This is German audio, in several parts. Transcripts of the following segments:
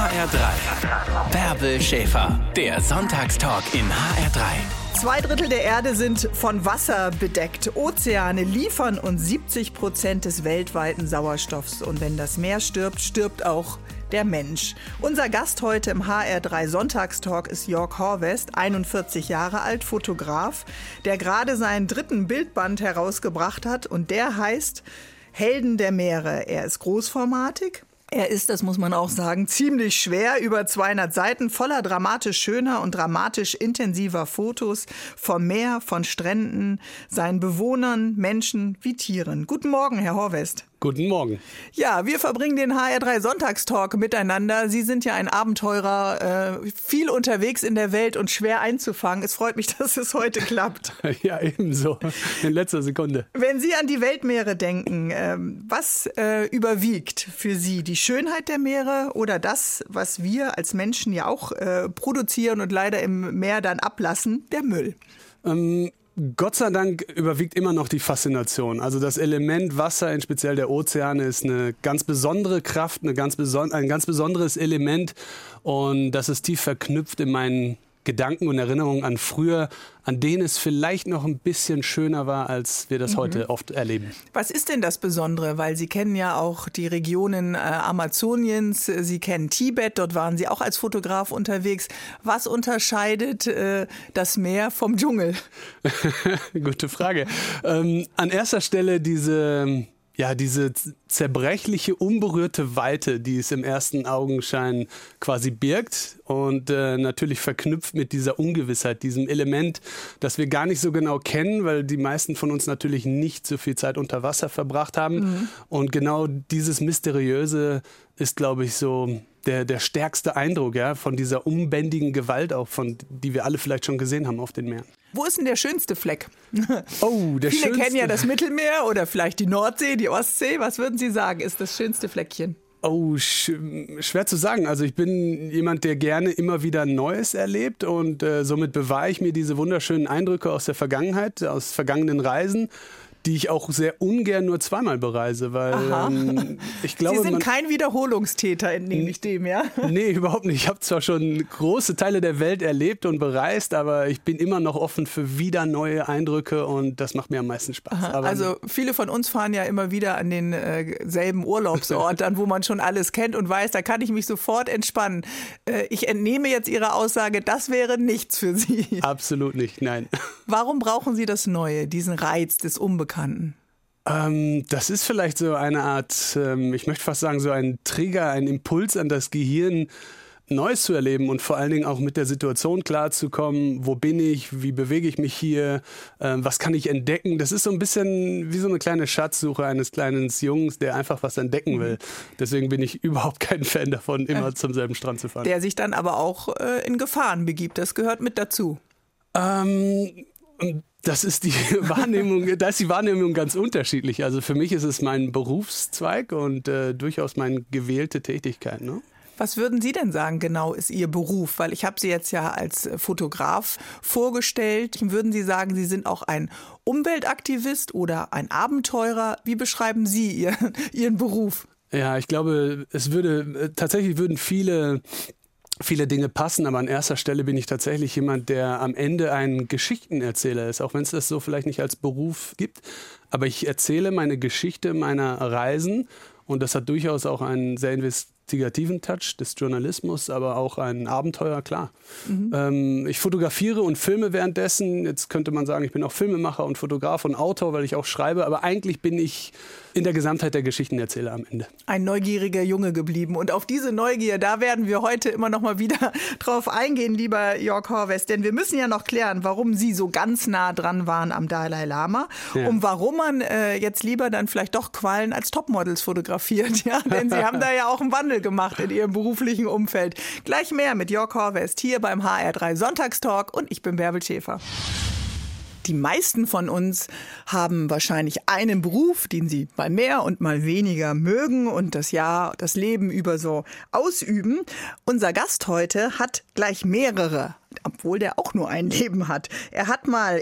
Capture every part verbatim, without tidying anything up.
H R drei. Bärbel Schäfer, der Sonntagstalk in H R drei. Zwei Drittel der Erde sind von Wasser bedeckt. Ozeane liefern uns siebzig Prozent des weltweiten Sauerstoffs. Und wenn das Meer stirbt, stirbt auch der Mensch. Unser Gast heute im H R drei Sonntagstalk ist Jörg Horvest, einundvierzig Jahre alt, Fotograf, der gerade seinen dritten Bildband herausgebracht hat. Und der heißt Helden der Meere. Er ist großformatig. Er ist, das muss man auch sagen, ziemlich schwer, über zweihundert Seiten, voller dramatisch schöner und dramatisch intensiver Fotos vom Meer, von Stränden, seinen Bewohnern, Menschen wie Tieren. Guten Morgen, Herr Horvest. Guten Morgen. Ja, wir verbringen den H R drei Sonntagstalk miteinander. Sie sind ja ein Abenteurer, äh, viel unterwegs in der Welt und schwer einzufangen. Es freut mich, dass es heute klappt. Ja, ebenso. In letzter Sekunde. Wenn Sie an die Weltmeere denken, äh, was äh, überwiegt für Sie? Die Schönheit der Meere oder das, was wir als Menschen ja auch äh, produzieren und leider im Meer dann ablassen, der Müll? Ähm Gott sei Dank überwiegt immer noch die Faszination. Also das Element Wasser, in speziell der Ozeane, ist eine ganz besondere Kraft, eine ganz beson- ein ganz besonderes Element. Und das ist tief verknüpft in meinen Gedanken und Erinnerungen an früher, an denen es vielleicht noch ein bisschen schöner war, als wir das mhm. heute oft erleben. Was ist denn das Besondere? Weil Sie kennen ja auch die Regionen äh, Amazoniens, Sie kennen Tibet, dort waren Sie auch als Fotograf unterwegs. Was unterscheidet äh, das Meer vom Dschungel? Gute Frage. Ähm, an erster Stelle diese... Ja, diese zerbrechliche, unberührte Weite, die es im ersten Augenschein quasi birgt und äh, natürlich verknüpft mit dieser Ungewissheit, diesem Element, das wir gar nicht so genau kennen, weil die meisten von uns natürlich nicht so viel Zeit unter Wasser verbracht haben. Mhm. Und genau dieses Mysteriöse ist, glaube ich, so der, der stärkste Eindruck, ja, von dieser unbändigen Gewalt auch, von, die wir alle vielleicht schon gesehen haben auf den Meeren. Wo ist denn der schönste Fleck? Oh, der Viele schönste. kennen ja das Mittelmeer oder vielleicht die Nordsee, die Ostsee. Was würden Sie sagen, ist das schönste Fleckchen? Oh, sch- schwer zu sagen. Also ich bin jemand, der gerne immer wieder Neues erlebt und äh, somit bewahre ich mir diese wunderschönen Eindrücke aus der Vergangenheit, aus vergangenen Reisen, die ich auch sehr ungern nur zweimal bereise, weil ähm, ich glaube... Sie sind man, kein Wiederholungstäter, entnehme ich dem, ja? Nee, überhaupt nicht. Ich habe zwar schon große Teile der Welt erlebt und bereist, aber ich bin immer noch offen für wieder neue Eindrücke und das macht mir am meisten Spaß. Aha, aber, also viele von uns fahren ja immer wieder an den äh, selben Urlaubsort, an wo man schon alles kennt und weiß, da kann ich mich sofort entspannen. Äh, ich entnehme jetzt Ihre Aussage, das wäre nichts für Sie. Absolut nicht, nein. Warum brauchen Sie das Neue, diesen Reiz des Unbekannten? Ähm, das ist vielleicht so eine Art, ähm, ich möchte fast sagen, so ein Trigger, ein Impuls an das Gehirn, Neues zu erleben und vor allen Dingen auch mit der Situation klarzukommen. Wo bin ich? Wie bewege ich mich hier? Ähm, was kann ich entdecken? Das ist so ein bisschen wie so eine kleine Schatzsuche eines kleinen Jungs, der einfach was entdecken will. Deswegen bin ich überhaupt kein Fan davon, immer zum selben Strand zu fahren. Der sich dann aber auch äh, in Gefahren begibt. Das gehört mit dazu. Ähm... Das ist die Wahrnehmung, da ist die Wahrnehmung ganz unterschiedlich. Also für mich ist es mein Berufszweig und äh, durchaus meine gewählte Tätigkeit. Ne? Was würden Sie denn sagen, genau ist Ihr Beruf? Weil ich habe Sie jetzt ja als Fotograf vorgestellt. Würden Sie sagen, Sie sind auch ein Umweltaktivist oder ein Abenteurer? Wie beschreiben Sie Ihr, Ihren Beruf? Ja, ich glaube, es würde tatsächlich würden viele Viele Dinge passen, aber an erster Stelle bin ich tatsächlich jemand, der am Ende ein Geschichtenerzähler ist, auch wenn es das so vielleicht nicht als Beruf gibt. Aber ich erzähle meine Geschichte meiner Reisen und das hat durchaus auch einen sehr investigativen Touch des Journalismus, aber auch ein Abenteuer, klar. Mhm. Ähm, ich fotografiere und filme währenddessen. Jetzt könnte man sagen, ich bin auch Filmemacher und Fotograf und Autor, weil ich auch schreibe, aber eigentlich bin ich in der Gesamtheit der Geschichtenerzähler am Ende. Ein neugieriger Junge geblieben. Und auf diese Neugier, da werden wir heute immer noch mal wieder drauf eingehen, lieber Jörg Horvest. Denn wir müssen ja noch klären, warum Sie so ganz nah dran waren am Dalai Lama. Ja. Und warum man äh, jetzt lieber dann vielleicht doch Quallen als Topmodels fotografiert. Ja? Denn Sie haben da ja auch einen Wandel gemacht in Ihrem beruflichen Umfeld. Gleich mehr mit Jörg Horvest hier beim H R drei Sonntagstalk. Und ich bin Bärbel Schäfer. Die meisten von uns haben wahrscheinlich einen Beruf, den sie mal mehr und mal weniger mögen und das Jahr, das Leben über so ausüben. Unser Gast heute hat gleich mehrere obwohl der auch nur ein Leben hat. Er hat mal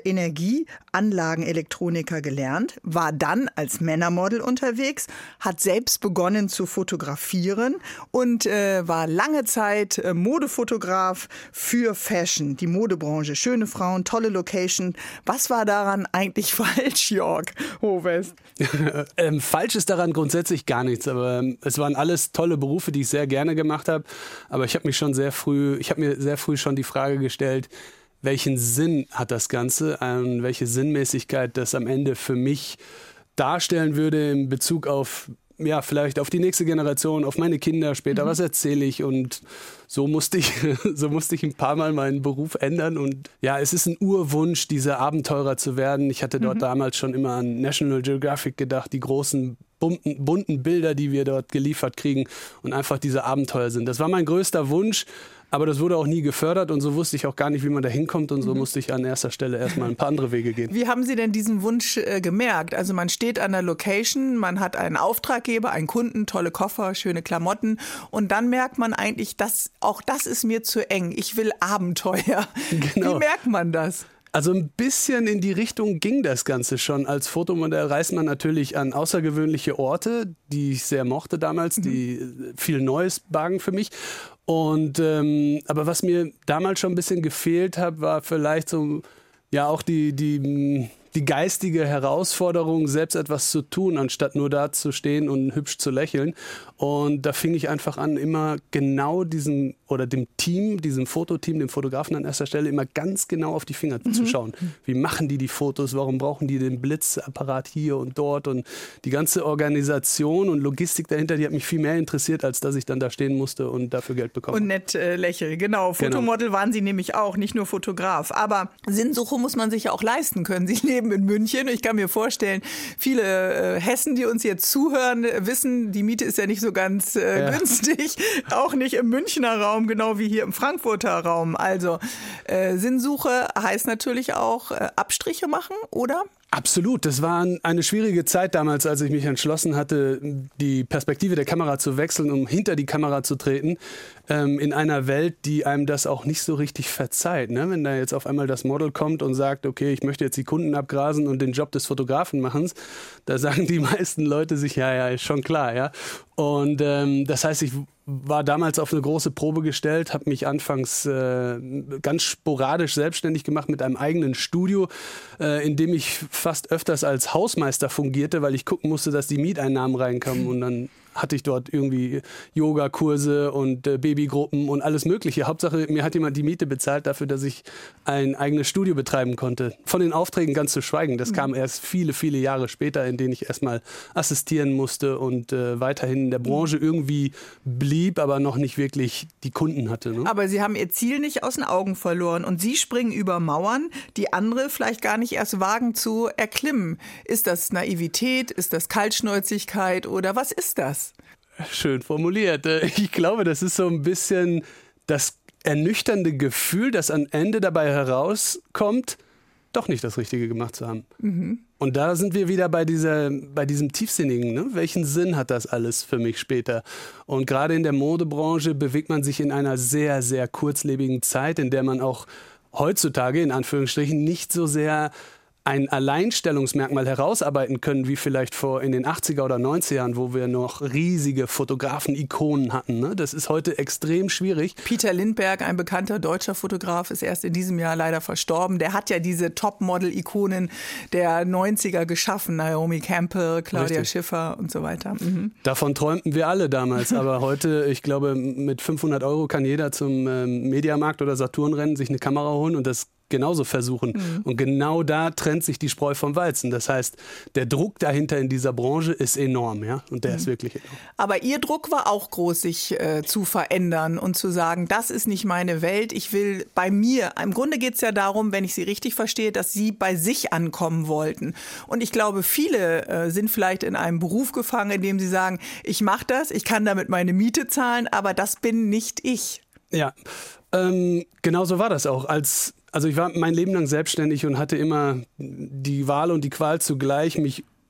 Energieanlagenelektroniker gelernt, war dann als Männermodel unterwegs, hat selbst begonnen zu fotografieren und äh, war lange Zeit äh, Modefotograf für Fashion, die Modebranche. Schöne Frauen, tolle Location. Was war daran eigentlich falsch, Jörg Hohwest? ähm, falsch ist daran grundsätzlich gar nichts, aber ähm, es waren alles tolle Berufe, die ich sehr gerne gemacht habe. Aber ich habe mich schon sehr früh, ich habe mir sehr früh schon die Frage gestellt, welchen Sinn hat das Ganze, ähm, welche Sinnmäßigkeit das am Ende für mich darstellen würde in Bezug auf, ja, vielleicht auf die nächste Generation, auf meine Kinder später, mhm. was erzähle ich, und so musste ich, so musste ich ein paar Mal meinen Beruf ändern, und ja, es ist ein Urwunsch, dieser Abenteurer zu werden. Ich hatte dort mhm. damals schon immer an National Geographic gedacht, die großen bunten, bunten Bilder, die wir dort geliefert kriegen und einfach diese Abenteuer sind. Das war mein größter Wunsch. Aber das wurde auch nie gefördert, und so wusste ich auch gar nicht, wie man da hinkommt, und so mhm. musste ich an erster Stelle erstmal ein paar andere Wege gehen. Wie haben Sie denn diesen Wunsch äh, gemerkt? Also man steht an der Location, man hat einen Auftraggeber, einen Kunden, tolle Koffer, schöne Klamotten, und dann merkt man eigentlich, dass auch das ist mir zu eng. Ich will Abenteuer. Genau. Wie merkt man das? Also ein bisschen in die Richtung ging das Ganze schon. Als Fotomodell reist man natürlich an außergewöhnliche Orte, die ich sehr mochte damals, die mhm. viel Neues bargen für mich. Und ähm, aber was mir damals schon ein bisschen gefehlt hat, war vielleicht so, ja, auch die, die, die geistige Herausforderung, selbst etwas zu tun, anstatt nur da zu stehen und hübsch zu lächeln. Und da fing ich einfach an, immer genau diesem, oder dem Team, diesem Fototeam, dem Fotografen an erster Stelle, immer ganz genau auf die Finger mhm. zu schauen. Wie machen die die Fotos? Warum brauchen die den Blitzapparat hier und dort? Und die ganze Organisation und Logistik dahinter, die hat mich viel mehr interessiert, als dass ich dann da stehen musste und dafür Geld bekommen. Und nett äh, lächeln, genau. Fotomodel genau. waren Sie nämlich auch, nicht nur Fotograf. Aber Sinnsuche muss man sich ja auch leisten können. Sie leben in München. Ich kann mir vorstellen, viele äh, Hessen, die uns jetzt zuhören, wissen, die Miete ist ja nicht so ganz äh, ja. günstig. Auch nicht im Münchner Raum, genau wie hier im Frankfurter Raum. Also äh, Sinnsuche heißt natürlich auch äh, Abstriche machen, oder? Absolut. Das war eine schwierige Zeit damals, als ich mich entschlossen hatte, die Perspektive der Kamera zu wechseln, um hinter die Kamera zu treten, ähm, in einer Welt, die einem das auch nicht so richtig verzeiht. Ne? Wenn da jetzt auf einmal das Model kommt und sagt, okay, ich möchte jetzt die Kunden abgrasen und den Job des Fotografen machen, da sagen die meisten Leute sich, ja, ja, ist schon klar, ja. Und ähm, das heißt, ich war damals auf eine große Probe gestellt, habe mich anfangs äh, ganz sporadisch selbstständig gemacht mit einem eigenen Studio, äh, in dem ich fast öfters als Hausmeister fungierte, weil ich gucken musste, dass die Mieteinnahmen reinkamen, und dann hatte ich dort irgendwie Yogakurse und äh, Babygruppen und alles Mögliche. Hauptsache, mir hat jemand die Miete bezahlt dafür, dass ich ein eigenes Studio betreiben konnte. Von den Aufträgen ganz zu schweigen. Das mhm. kam erst viele, viele Jahre später, in denen ich erstmal assistieren musste und äh, weiterhin in der Branche irgendwie blieb, aber noch nicht wirklich die Kunden hatte. Ne? Aber Sie haben Ihr Ziel nicht aus den Augen verloren, und Sie springen über Mauern, die andere vielleicht gar nicht erst wagen zu erklimmen. Ist das Naivität? Ist das Kaltschnäuzigkeit? Oder was ist das? Schön formuliert. Ich glaube, das ist so ein bisschen das ernüchternde Gefühl, das am Ende dabei herauskommt, doch nicht das Richtige gemacht zu haben. Mhm. Und da sind wir wieder bei dieser, bei diesem Tiefsinnigen. Ne? Welchen Sinn hat das alles für mich später? Und gerade in der Modebranche bewegt man sich in einer sehr, sehr kurzlebigen Zeit, in der man auch heutzutage in Anführungsstrichen nicht so sehr ein Alleinstellungsmerkmal herausarbeiten können, wie vielleicht vor in den achtziger oder neunziger Jahren, wo wir noch riesige Fotografen-Ikonen hatten. Ne? Das ist heute extrem schwierig. Peter Lindbergh, ein bekannter deutscher Fotograf, ist erst in diesem Jahr leider verstorben. Der hat ja diese Top-Model-Ikonen der neunziger geschaffen. Naomi Campbell, Claudia Richtig. Schiffer und so weiter. Mhm. Davon träumten wir alle damals. Aber heute, ich glaube, mit fünfhundert Euro kann jeder zum ähm, Mediamarkt oder Saturn rennen, sich eine Kamera holen und das genauso versuchen. Mhm. Und genau da trennt sich die Spreu vom Weizen. Das heißt, der Druck dahinter in dieser Branche ist enorm, ja, und der mhm. ist wirklich enorm. Aber Ihr Druck war auch groß, sich äh, zu verändern und zu sagen, das ist nicht meine Welt, ich will bei mir. Im Grunde geht es ja darum, wenn ich Sie richtig verstehe, dass Sie bei sich ankommen wollten. Und ich glaube, viele äh, sind vielleicht in einem Beruf gefangen, in dem sie sagen, ich mache das, ich kann damit meine Miete zahlen, aber das bin nicht ich. Ja, ähm, genau so war das auch. Als Also ich war mein Leben lang selbstständig und hatte immer die Wahl und die Qual zugleich, mich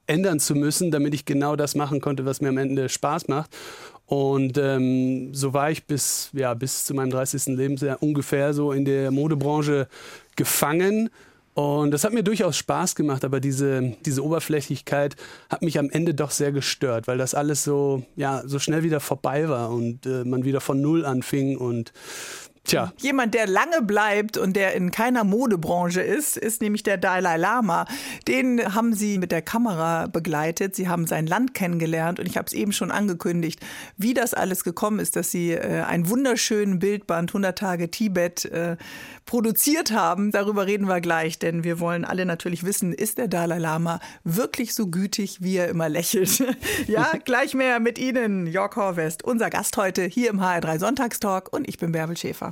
ändern zu müssen, damit ich genau das machen konnte, was mir am Ende Spaß macht. Und ähm, so war ich bis, ja, bis zu meinem dreißigsten Lebensjahr ungefähr so in der Modebranche gefangen. Und das hat mir durchaus Spaß gemacht, aber diese, diese Oberflächlichkeit hat mich am Ende doch sehr gestört, weil das alles so, ja, so schnell wieder vorbei war und äh, man wieder von Null anfing und tja. Jemand, der lange bleibt und der in keiner Modebranche ist, ist nämlich der Dalai Lama. Den haben Sie mit der Kamera begleitet. Sie haben sein Land kennengelernt und ich habe es eben schon angekündigt, wie das alles gekommen ist, dass Sie äh, einen wunderschönen Bildband hundert Tage Tibet äh, produziert haben. Darüber reden wir gleich, denn wir wollen alle natürlich wissen, ist der Dalai Lama wirklich so gütig, wie er immer lächelt? Ja, gleich mehr mit Ihnen, Jörg Horvest, unser Gast heute hier im H R drei Sonntagstalk und ich bin Bärbel Schäfer.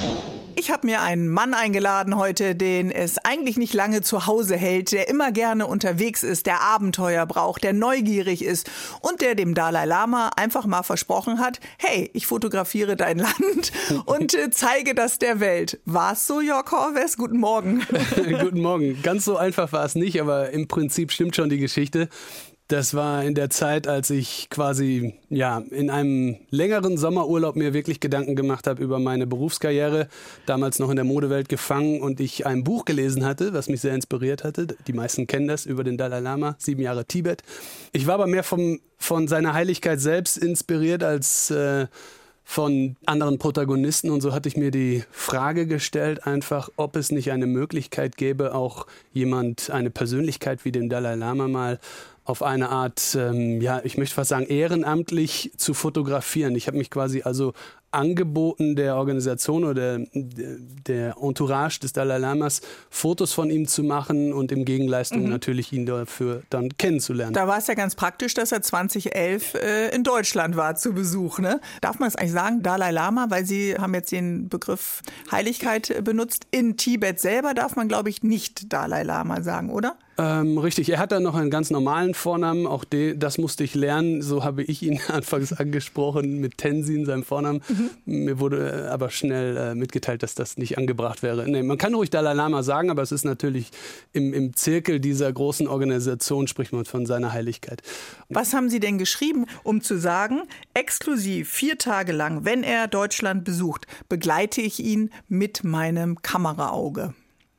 Ich habe mir einen Mann eingeladen heute, den es eigentlich nicht lange zu Hause hält, der immer gerne unterwegs ist, der Abenteuer braucht, der neugierig ist und der dem Dalai Lama einfach mal versprochen hat, hey, ich fotografiere dein Land und äh, zeige das der Welt. War es so, Jörg Horvest? Guten Morgen. Guten Morgen. Ganz so einfach war es nicht, aber im Prinzip stimmt schon die Geschichte. Das war in der Zeit, als ich quasi ja in einem längeren Sommerurlaub mir wirklich Gedanken gemacht habe über meine Berufskarriere, damals noch in der Modewelt gefangen und ich ein Buch gelesen hatte, was mich sehr inspiriert hatte. Die meisten kennen das, über den Dalai Lama, sieben Jahre Tibet. Ich war aber mehr vom, von seiner Heiligkeit selbst inspiriert als äh, von anderen Protagonisten und so hatte ich mir die Frage gestellt, einfach, ob es nicht eine Möglichkeit gäbe, auch jemand, eine Persönlichkeit wie den Dalai Lama mal auf eine Art, ähm, ja, ich möchte fast sagen, ehrenamtlich zu fotografieren. Ich habe mich quasi also angeboten, der Organisation oder der, der Entourage des Dalai Lamas Fotos von ihm zu machen und in Gegenleistung mhm. natürlich ihn dafür dann kennenzulernen. Da war es ja ganz praktisch, dass er zweitausendelf äh, in Deutschland war zu Besuch. Ne? Darf man es eigentlich sagen, Dalai Lama, weil Sie haben jetzt den Begriff Heiligkeit äh, benutzt. In Tibet selber darf man, glaube ich, nicht Dalai Lama sagen, oder? Ähm, richtig, er hat dann noch einen ganz normalen Vornamen, auch de, das musste ich lernen, so habe ich ihn anfangs angesprochen mit Tenzin, seinem Vornamen. Mhm. Mir wurde aber schnell äh, mitgeteilt, dass das nicht angebracht wäre. Nee, man kann ruhig Dalai Lama sagen, aber es ist natürlich im, im Zirkel dieser großen Organisation, spricht man von seiner Heiligkeit. Was haben Sie denn geschrieben, um zu sagen, exklusiv vier Tage lang, wenn er Deutschland besucht, begleite ich ihn mit meinem Kameraauge?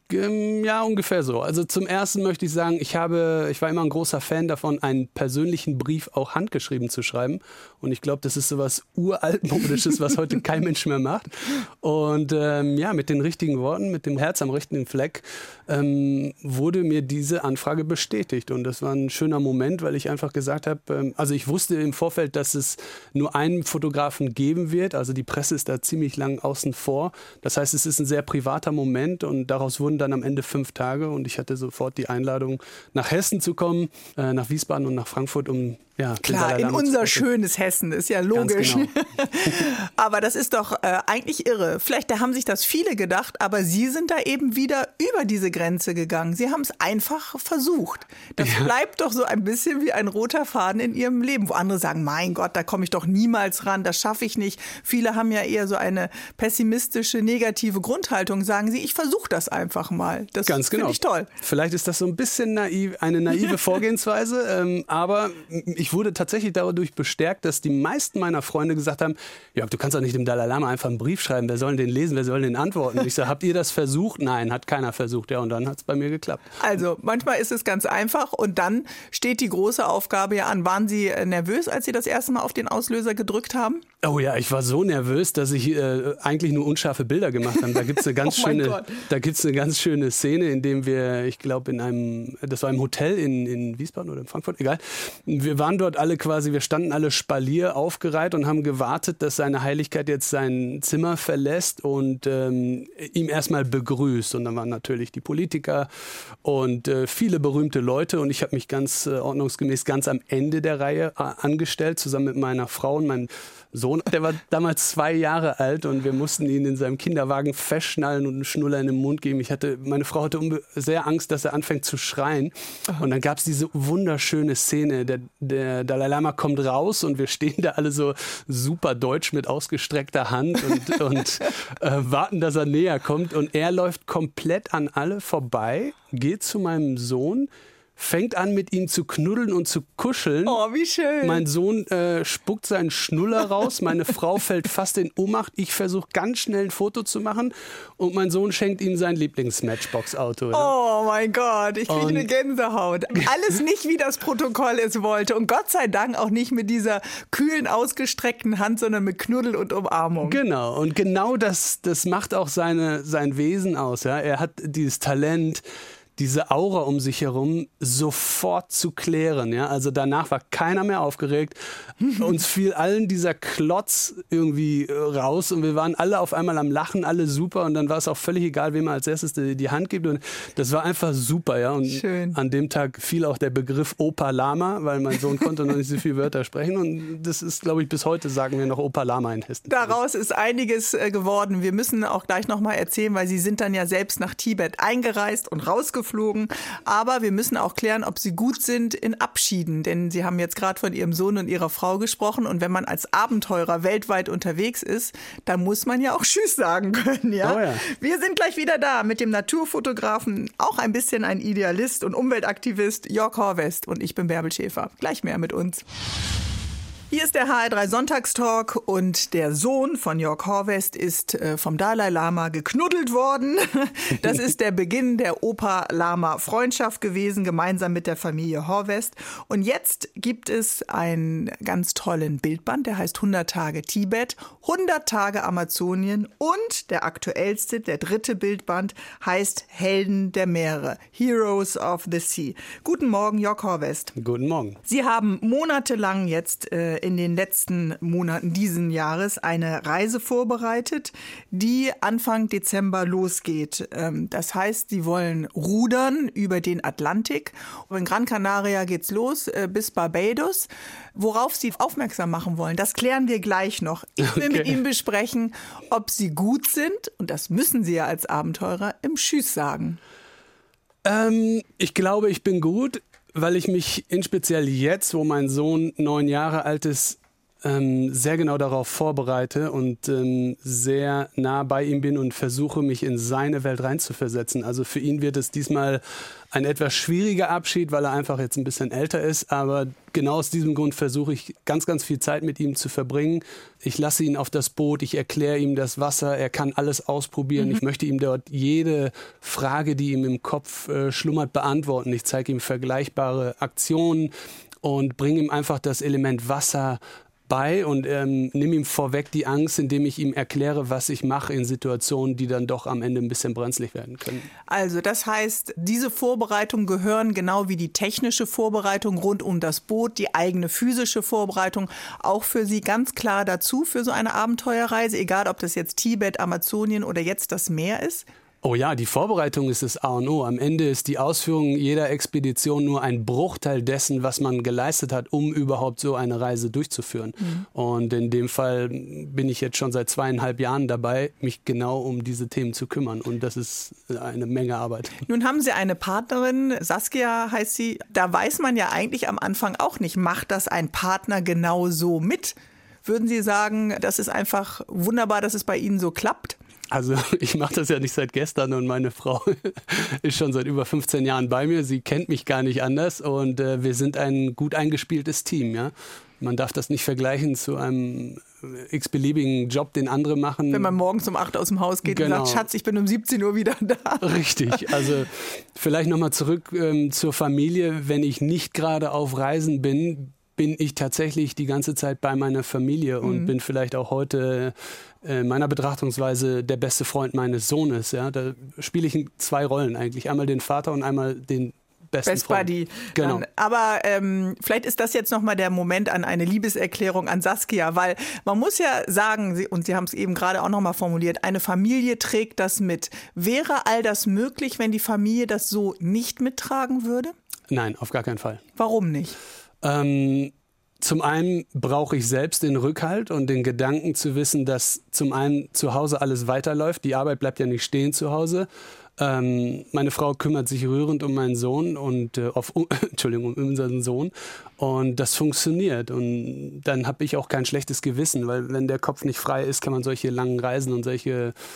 Ja, ungefähr so. Also zum Ersten möchte ich sagen, ich habe, ich war immer ein großer Fan davon, einen persönlichen Brief auch handgeschrieben zu schreiben. Und ich glaube, das ist sowas uraltmodisches, was heute kein Mensch mehr macht. Und ähm, ja, mit den richtigen Worten, mit dem Herz am rechten Fleck, ähm, wurde mir diese Anfrage bestätigt. Und das war ein schöner Moment, weil ich einfach gesagt habe, ähm, also ich wusste im Vorfeld, dass es nur einen Fotografen geben wird. Also die Presse ist da ziemlich lang außen vor. Das heißt, es ist ein sehr privater Moment und daraus wurden dann am Ende fünf Tage und ich hatte sofort die Einladung, nach Hessen zu kommen, äh, nach Wiesbaden und nach Frankfurt, um ja, klar, in unser schönes Hessen, ist ja logisch. Genau. Aber das ist doch äh, eigentlich irre. Vielleicht da haben sich das viele gedacht, aber Sie sind da eben wieder über diese Grenze gegangen. Sie haben es einfach versucht. Das ja. bleibt doch so ein bisschen wie ein roter Faden in Ihrem Leben, wo andere sagen, mein Gott, da komme ich doch niemals ran, das schaffe ich nicht. Viele haben ja eher so eine pessimistische, negative Grundhaltung, sagen Sie, ich versuche das einfach mal. Das Ganz genau. finde ich toll. Vielleicht ist das so ein bisschen naiv, eine naive Vorgehensweise, ähm, aber ich wurde tatsächlich dadurch bestärkt, dass die meisten meiner Freunde gesagt haben, Jörg, du kannst doch nicht dem Dalai Lama einfach einen Brief schreiben, wer soll den lesen, wer soll den antworten? Ich sage, habt ihr das versucht? Nein, hat keiner versucht. Ja, und dann hat es bei mir geklappt. Also, manchmal ist es ganz einfach und dann steht die große Aufgabe ja an. Waren Sie nervös, als Sie das erste Mal auf den Auslöser gedrückt haben? Oh ja, ich war so nervös, dass ich äh, eigentlich nur unscharfe Bilder gemacht habe. Da gibt es eine ganz oh schöne, da gibt's eine ganz schöne Szene, in dem wir, ich glaube, in einem, das war im Hotel in, in Wiesbaden oder in Frankfurt, egal. Wir waren dort alle quasi, wir standen alle Spalier aufgereiht und haben gewartet, dass seine Heiligkeit jetzt sein Zimmer verlässt und ähm, ihm erstmal begrüßt. Und dann waren natürlich die Politiker und äh, viele berühmte Leute und ich habe mich ganz äh, ordnungsgemäß ganz am Ende der Reihe äh, angestellt, zusammen mit meiner Frau und meinem Sohn. Der war damals zwei Jahre alt und wir mussten ihn in seinem Kinderwagen festschnallen und einen Schnuller in den Mund geben. Ich hatte, meine Frau hatte sehr Angst, dass er anfängt zu schreien. Und dann gab es diese wunderschöne Szene. Der, der Dalai Lama kommt raus und wir stehen da alle so super deutsch mit ausgestreckter Hand und, und äh, warten, dass er näher kommt. Und er läuft komplett an alle vorbei, geht zu meinem Sohn, fängt an, mit ihm zu knuddeln und zu kuscheln. Oh, wie schön. Mein Sohn äh, spuckt seinen Schnuller raus, meine Frau fällt fast in Ohnmacht. Ich versuche ganz schnell ein Foto zu machen und mein Sohn schenkt ihm sein Lieblings-Matchbox-Auto. Ja. Oh mein Gott, ich kriege eine Gänsehaut. Alles nicht, wie das Protokoll es wollte und Gott sei Dank auch nicht mit dieser kühlen, ausgestreckten Hand, sondern mit Knuddel und Umarmung. Genau, und genau das, das macht auch seine, sein Wesen aus. Ja. Er hat dieses Talent, diese Aura um sich herum sofort zu klären. Ja? Also danach war keiner mehr aufgeregt. Uns fiel allen dieser Klotz irgendwie raus und wir waren alle auf einmal am Lachen, alle super und dann war es auch völlig egal, wem man als erstes die, die Hand gibt und das war einfach super. Ja? Und schön. An dem Tag fiel auch der Begriff Opa Lama, weil mein Sohn konnte noch nicht so viele Wörter sprechen und das ist, glaube ich, bis heute sagen wir noch Opa Lama in Hessen. Daraus ist einiges äh, geworden. Wir müssen auch gleich noch mal erzählen, weil Sie sind dann ja selbst nach Tibet eingereist und rausgeflogen. Geflogen. Aber wir müssen auch klären, ob Sie gut sind in Abschieden. Denn Sie haben jetzt gerade von Ihrem Sohn und Ihrer Frau gesprochen. Und wenn man als Abenteurer weltweit unterwegs ist, dann muss man ja auch Tschüss sagen können. Ja? Oh ja. Wir sind gleich wieder da mit dem Naturfotografen, auch ein bisschen ein Idealist und Umweltaktivist Jörg Horvest. Und ich bin Bärbel Schäfer. Gleich mehr mit uns. Hier ist der H R drei Sonntagstalk und der Sohn von Jörg Horvest ist äh, vom Dalai Lama geknuddelt worden. Das ist der Beginn der Opa-Lama-Freundschaft gewesen, gemeinsam mit der Familie Horvest. Und jetzt gibt es einen ganz tollen Bildband, der heißt hundert Tage Tibet, hundert Tage Amazonien und der aktuellste, der dritte Bildband, heißt Helden der Meere, Heroes of the Sea. Guten Morgen, Jörg Horvest. Guten Morgen. Sie haben monatelang jetzt äh, in den letzten Monaten diesen Jahres eine Reise vorbereitet, die Anfang Dezember losgeht. Das heißt, Sie wollen rudern über den Atlantik. Und in Gran Canaria geht's los bis Barbados. Worauf Sie aufmerksam machen wollen, das klären wir gleich noch. Ich will okay. mit Ihnen besprechen, ob Sie gut sind, und das müssen Sie ja als Abenteurer, im Tschüss sagen. Ähm, ich glaube, ich bin gut. Weil ich mich inspeziell jetzt, wo mein Sohn neun Jahre alt ist, ähm, sehr genau darauf vorbereite und ähm, sehr nah bei ihm bin und versuche, mich in seine Welt reinzuversetzen. Also für ihn wird es diesmal ein etwas schwieriger Abschied, weil er einfach jetzt ein bisschen älter ist. Aber genau aus diesem Grund versuche ich, ganz, ganz viel Zeit mit ihm zu verbringen. Ich lasse ihn auf das Boot, ich erkläre ihm das Wasser, er kann alles ausprobieren. Mhm. Ich möchte ihm dort jede Frage, die ihm im Kopf äh, schlummert, beantworten. Ich zeige ihm vergleichbare Aktionen und bringe ihm einfach das Element Wasser bei und ähm, nehme ihm vorweg die Angst, indem ich ihm erkläre, was ich mache in Situationen, die dann doch am Ende ein bisschen brenzlig werden können. Also das heißt, diese Vorbereitungen gehören genau wie die technische Vorbereitung rund um das Boot, die eigene physische Vorbereitung auch für Sie ganz klar dazu für so eine Abenteuerreise, egal ob das jetzt Tibet, Amazonien oder jetzt das Meer ist? Oh ja, die Vorbereitung ist das A und O. Am Ende ist die Ausführung jeder Expedition nur ein Bruchteil dessen, was man geleistet hat, um überhaupt so eine Reise durchzuführen. Mhm. Und in dem Fall bin ich jetzt schon seit zweieinhalb Jahren dabei, mich genau um diese Themen zu kümmern. Und das ist eine Menge Arbeit. Nun haben Sie eine Partnerin, Saskia heißt sie. Da weiß man ja eigentlich am Anfang auch nicht, macht das ein Partner genau so mit? Würden Sie sagen, das ist einfach wunderbar, dass es bei Ihnen so klappt? Also ich mache das ja nicht seit gestern und meine Frau ist schon seit über fünfzehn Jahren bei mir. Sie kennt mich gar nicht anders und äh, wir sind ein gut eingespieltes Team. Ja? Man darf das nicht vergleichen zu einem x-beliebigen Job, den andere machen. Wenn man morgens um acht aus dem Haus geht genau. und sagt, Schatz, ich bin um siebzehn Uhr wieder da. Richtig, also vielleicht nochmal zurück ähm, zur Familie. Wenn ich nicht gerade auf Reisen bin, bin ich tatsächlich die ganze Zeit bei meiner Familie und mhm. bin vielleicht auch heute äh, meiner Betrachtungsweise der beste Freund meines Sohnes. Ja? Da spiele ich zwei Rollen eigentlich. Einmal den Vater und einmal den besten Best Freund. Buddy. Genau. Dann, aber ähm, vielleicht ist das jetzt nochmal der Moment an eine Liebeserklärung an Saskia, weil man muss ja sagen, Sie, und Sie haben es eben gerade auch nochmal formuliert, eine Familie trägt das mit. Wäre all das möglich, wenn die Familie das so nicht mittragen würde? Nein, auf gar keinen Fall. Warum nicht? Ähm, zum einen brauche ich selbst den Rückhalt und den Gedanken zu wissen, dass zum einen zu Hause alles weiterläuft. Die Arbeit bleibt ja nicht stehen zu Hause. Ähm, meine Frau kümmert sich rührend um meinen Sohn und äh, auf, uh, Entschuldigung, um unseren Sohn. Und das funktioniert. Und dann habe ich auch kein schlechtes Gewissen, weil wenn der Kopf nicht frei ist, kann man solche langen Reisen und solche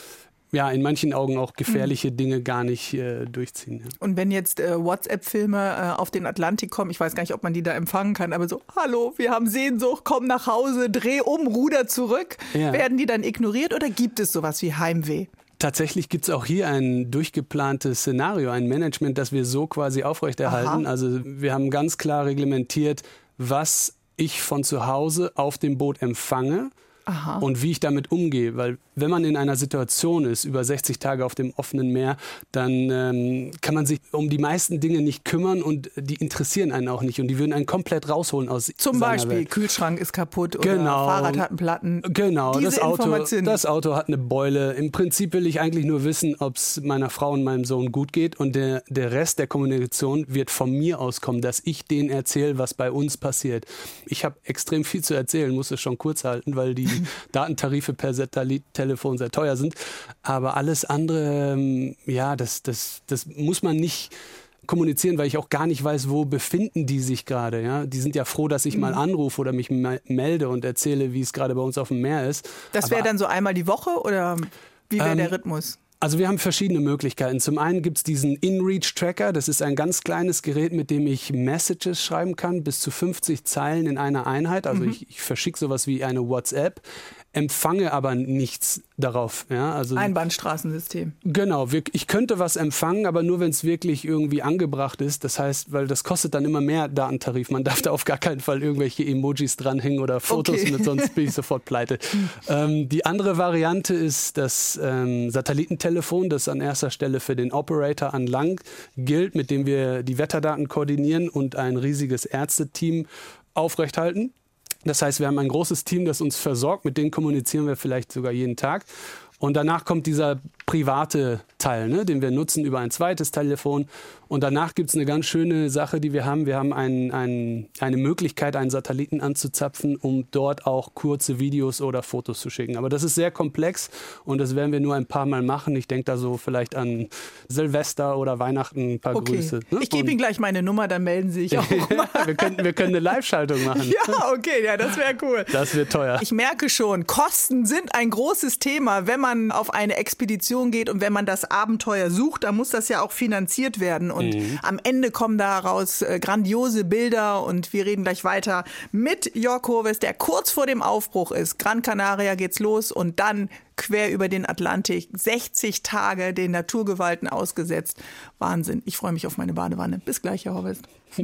ja, in manchen Augen auch gefährliche Dinge gar nicht äh, durchziehen. Ja. Und wenn jetzt äh, WhatsApp-Filme äh, auf den Atlantik kommen, ich weiß gar nicht, ob man die da empfangen kann, aber so, hallo, wir haben Sehnsucht, komm nach Hause, dreh um, ruder zurück. Ja. Werden die dann ignoriert oder gibt es sowas wie Heimweh? Tatsächlich gibt es auch hier ein durchgeplantes Szenario, ein Management, das wir so quasi aufrechterhalten. Aha. Also wir haben ganz klar reglementiert, was ich von zu Hause auf dem Boot empfange. Aha. Und wie ich damit umgehe, weil wenn man in einer Situation ist, über sechzig Tage auf dem offenen Meer, dann ähm, kann man sich um die meisten Dinge nicht kümmern und die interessieren einen auch nicht und die würden einen komplett rausholen aus Zum seiner Beispiel, Welt. Kühlschrank ist kaputt oder genau. Fahrrad hat einen Platten. Genau, Diese das Auto, Informationen. das Auto hat eine Beule. Im Prinzip will ich eigentlich nur wissen, ob es meiner Frau und meinem Sohn gut geht und der, der Rest der Kommunikation wird von mir auskommen, dass ich denen erzähle, was bei uns passiert. Ich habe extrem viel zu erzählen, muss es schon kurz halten, weil die Datentarife per Satellittelefon sehr teuer sind. Aber alles andere, ja, das, das, das muss man nicht kommunizieren, weil ich auch gar nicht weiß, wo befinden die sich gerade. Ja? Die sind ja froh, dass ich mhm. mal anrufe oder mich melde und erzähle, wie es gerade bei uns auf dem Meer ist. Das wäre dann so einmal die Woche oder wie wäre ähm, der Rhythmus? Also wir haben verschiedene Möglichkeiten. Zum einen gibt es diesen InReach-Tracker. Das ist ein ganz kleines Gerät, mit dem ich Messages schreiben kann, bis zu fünfzig Zeilen in einer Einheit. Also mhm. ich, ich verschicke sowas wie eine WhatsApp, empfange aber nichts darauf. Ja, also Einbahnstraßensystem. Genau, wir, ich könnte was empfangen, aber nur, wenn es wirklich irgendwie angebracht ist. Das heißt, weil das kostet dann immer mehr Datentarif. Man darf da auf gar keinen Fall irgendwelche Emojis dranhängen oder Fotos, okay. mit, sonst bin ich sofort pleite. ähm, die andere Variante ist das ähm, Satellitentelefon, das an erster Stelle für den Operator an Land gilt, mit dem wir die Wetterdaten koordinieren und ein riesiges Ärzteteam aufrechthalten. Das heißt, wir haben ein großes Team, das uns versorgt, mit denen kommunizieren wir vielleicht sogar jeden Tag. Und danach kommt dieser private Teil, ne, den wir nutzen über ein zweites Telefon. Und danach gibt es eine ganz schöne Sache, die wir haben. Wir haben ein, ein, eine Möglichkeit, einen Satelliten anzuzapfen, um dort auch kurze Videos oder Fotos zu schicken. Aber das ist sehr komplex und das werden wir nur ein paar Mal machen. Ich denke da so vielleicht an Silvester oder Weihnachten ein paar okay. Grüße. Ne? Ich gebe Ihnen gleich meine Nummer, dann melden Sie sich auch mal. wir, können, wir können eine Live-Schaltung machen. Ja, okay, ja, das wäre cool. Das wird teuer. Ich merke schon, Kosten sind ein großes Thema, wenn man auf eine Expedition geht und wenn man das Abenteuer sucht, dann muss das ja auch finanziert werden. Und mhm. am Ende kommen daraus äh, grandiose Bilder und wir reden gleich weiter mit Jörg Hoves, der kurz vor dem Aufbruch ist. Gran Canaria geht's los und dann quer über den Atlantik. sechzig Tage den Naturgewalten ausgesetzt. Wahnsinn. Ich freue mich auf meine Badewanne. Bis gleich, Herr Hoves.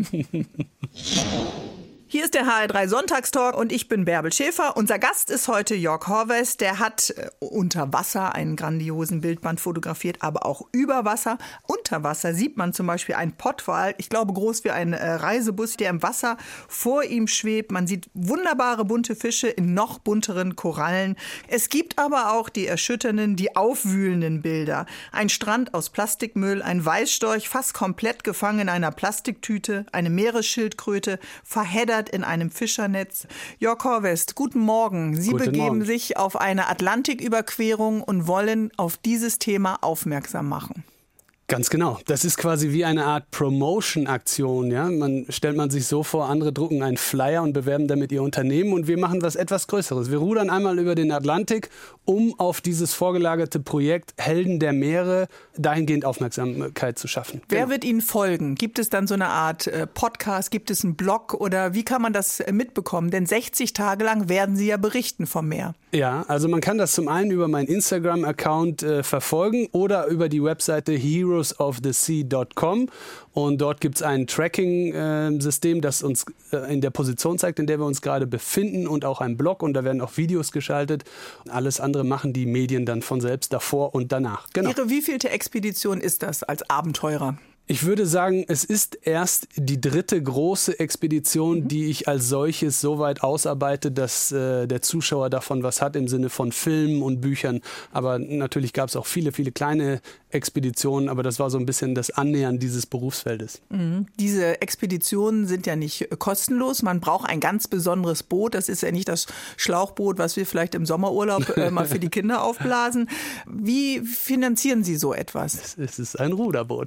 Hier ist der H R drei Sonntagstalk und ich bin Bärbel Schäfer. Unser Gast ist heute Jörg Hoves. Der hat äh, unter Wasser einen grandiosen Bildband fotografiert, aber auch über Wasser. Unter Wasser sieht man zum Beispiel einen Pottwal, ich glaube groß wie ein äh, Reisebus, der im Wasser vor ihm schwebt. Man sieht wunderbare bunte Fische in noch bunteren Korallen. Es gibt aber auch die erschütternden, die aufwühlenden Bilder. Ein Strand aus Plastikmüll, ein Weißstorch fast komplett gefangen in einer Plastiktüte, eine Meeresschildkröte verheddert in einem Fischernetz. Jörg Hoves, guten Morgen. Sie guten begeben Morgen. sich auf eine Atlantiküberquerung und wollen auf dieses Thema aufmerksam machen. Ganz genau. Das ist quasi wie eine Art Promotion-Aktion. Ja? Man stellt man sich so vor, andere drucken einen Flyer und bewerben damit ihr Unternehmen und wir machen was etwas Größeres. Wir rudern einmal über den Atlantik, um auf dieses vorgelagerte Projekt Helden der Meere dahingehend Aufmerksamkeit zu schaffen. Wer genau. wird Ihnen folgen? Gibt es dann so eine Art äh, Podcast, gibt es einen Blog oder wie kann man das äh, mitbekommen? Denn sechzig Tage lang werden Sie ja berichten vom Meer. Ja, also man kann das zum einen über meinen Instagram-Account äh, verfolgen oder über die Webseite heroes of the sea dot com und dort gibt es ein Tracking-System, äh, das uns äh, in der Position zeigt, in der wir uns gerade befinden und auch ein Blog und da werden auch Videos geschaltet. Alles andere machen die Medien dann von selbst davor und danach. Genau. Ihre wievielte Expedition ist das als Abenteurer? Ich würde sagen, es ist erst die dritte große Expedition, mhm. die ich als solches so weit ausarbeite, dass äh, der Zuschauer davon was hat im Sinne von Filmen und Büchern. Aber natürlich gab es auch viele, viele kleine Expeditionen, aber das war so ein bisschen das Annähern dieses Berufsfeldes. Mhm. Diese Expeditionen sind ja nicht kostenlos. Man braucht ein ganz besonderes Boot. Das ist ja nicht das Schlauchboot, was wir vielleicht im Sommerurlaub äh, mal für die Kinder aufblasen. Wie finanzieren Sie so etwas? Es ist ein Ruderboot.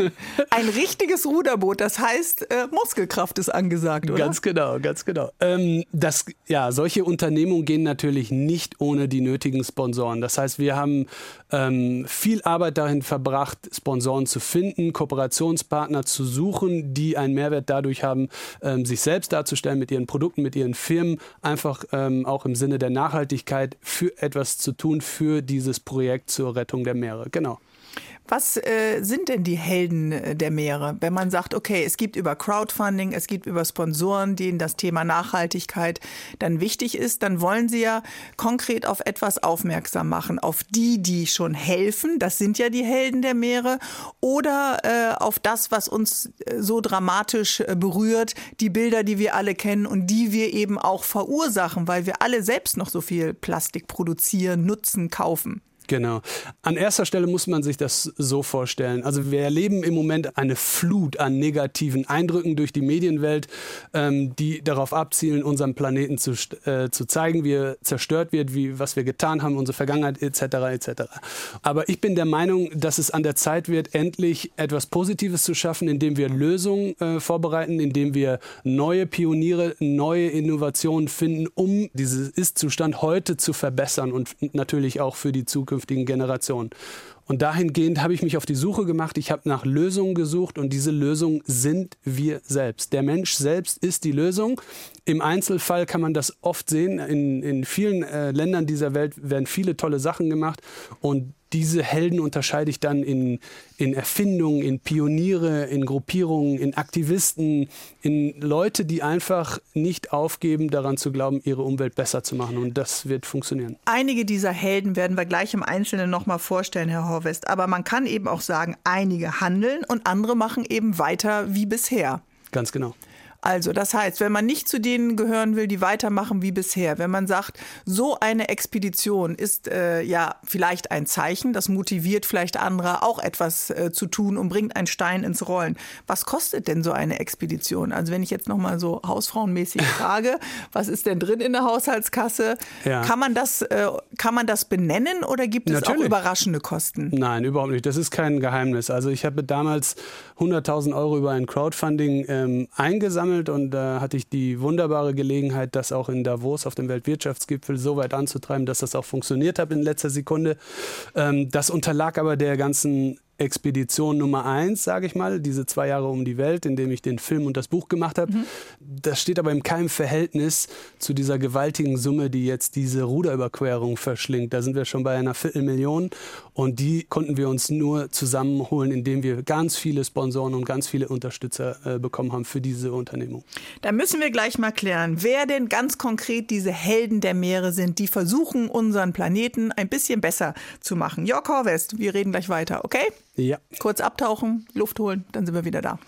Ein richtiges Ruderboot, das heißt, äh, Muskelkraft ist angesagt, oder? Ganz genau, ganz genau. Ähm, das, ja, solche Unternehmungen gehen natürlich nicht ohne die nötigen Sponsoren. Das heißt, wir haben ähm, viel Arbeit darin verbracht, Sponsoren zu finden, Kooperationspartner zu suchen, die einen Mehrwert dadurch haben, ähm, sich selbst darzustellen mit ihren Produkten, mit ihren Firmen, einfach ähm, auch im Sinne der Nachhaltigkeit für etwas zu tun für dieses Projekt zur Rettung der Meere. Genau. Was äh, sind denn die Helden der Meere, wenn man sagt, okay, es gibt über Crowdfunding, es gibt über Sponsoren, denen das Thema Nachhaltigkeit dann wichtig ist, dann wollen sie ja konkret auf etwas aufmerksam machen, auf die, die schon helfen, das sind ja die Helden der Meere, oder äh, auf das, was uns so dramatisch äh, berührt, die Bilder, die wir alle kennen und die wir eben auch verursachen, weil wir alle selbst noch so viel Plastik produzieren, nutzen, kaufen. Genau. An erster Stelle muss man sich das so vorstellen. Also wir erleben im Moment eine Flut an negativen Eindrücken durch die Medienwelt, ähm, die darauf abzielen, unseren Planeten zu, äh, zu zeigen, wie er zerstört wird, wie, was wir getan haben, unsere Vergangenheit et cetera et cetera. Aber ich bin der Meinung, dass es an der Zeit wird, endlich etwas Positives zu schaffen, indem wir Lösungen äh, vorbereiten, indem wir neue Pioniere, neue Innovationen finden, um diesen Ist-Zustand heute zu verbessern und natürlich auch für die Zukunft Generationen. Und dahingehend habe ich mich auf die Suche gemacht. Ich habe nach Lösungen gesucht und diese Lösungen sind wir selbst. Der Mensch selbst ist die Lösung. Im Einzelfall kann man das oft sehen. In, in vielen äh, Ländern dieser Welt werden viele tolle Sachen gemacht und diese Helden unterscheide ich dann in, in Erfindungen, in Pioniere, in Gruppierungen, in Aktivisten, in Leute, die einfach nicht aufgeben, daran zu glauben, ihre Umwelt besser zu machen. Und das wird funktionieren. Einige dieser Helden werden wir gleich im Einzelnen noch mal vorstellen, Herr Horvest. Aber man kann eben auch sagen, einige handeln und andere machen eben weiter wie bisher. Ganz genau. Also das heißt, wenn man nicht zu denen gehören will, die weitermachen wie bisher, wenn man sagt, so eine Expedition ist äh, ja vielleicht ein Zeichen, das motiviert vielleicht andere auch etwas äh, zu tun und bringt einen Stein ins Rollen. Was kostet denn so eine Expedition? Also wenn ich jetzt noch mal so hausfrauenmäßig frage, was ist denn drin in der Haushaltskasse? Ja. Kann man das, äh, kann man das benennen oder gibt es Natürlich. auch überraschende Kosten? Nein, überhaupt nicht. Das ist kein Geheimnis. Also ich habe damals hunderttausend Euro über ein Crowdfunding ähm, eingesammelt. Und da äh, hatte ich die wunderbare Gelegenheit, das auch in Davos auf dem Weltwirtschaftsgipfel so weit anzutreiben, dass das auch funktioniert hat in letzter Sekunde. Ähm, das unterlag aber der ganzen Expedition Nummer eins, sage ich mal, diese zwei Jahre um die Welt, in dem ich den Film und das Buch gemacht habe. Mhm. Das steht aber in keinem Verhältnis zu dieser gewaltigen Summe, die jetzt diese Ruderüberquerung verschlingt. Da sind wir schon bei einer Viertelmillion und die konnten wir uns nur zusammenholen, indem wir ganz viele Sponsoren und ganz viele Unterstützer äh, bekommen haben für diese Unternehmung. Da müssen wir gleich mal klären, wer denn ganz konkret diese Helden der Meere sind, die versuchen, unseren Planeten ein bisschen besser zu machen. Jörg Horvest, wir reden gleich weiter, okay? Ja. Kurz abtauchen, Luft holen, dann sind wir wieder da.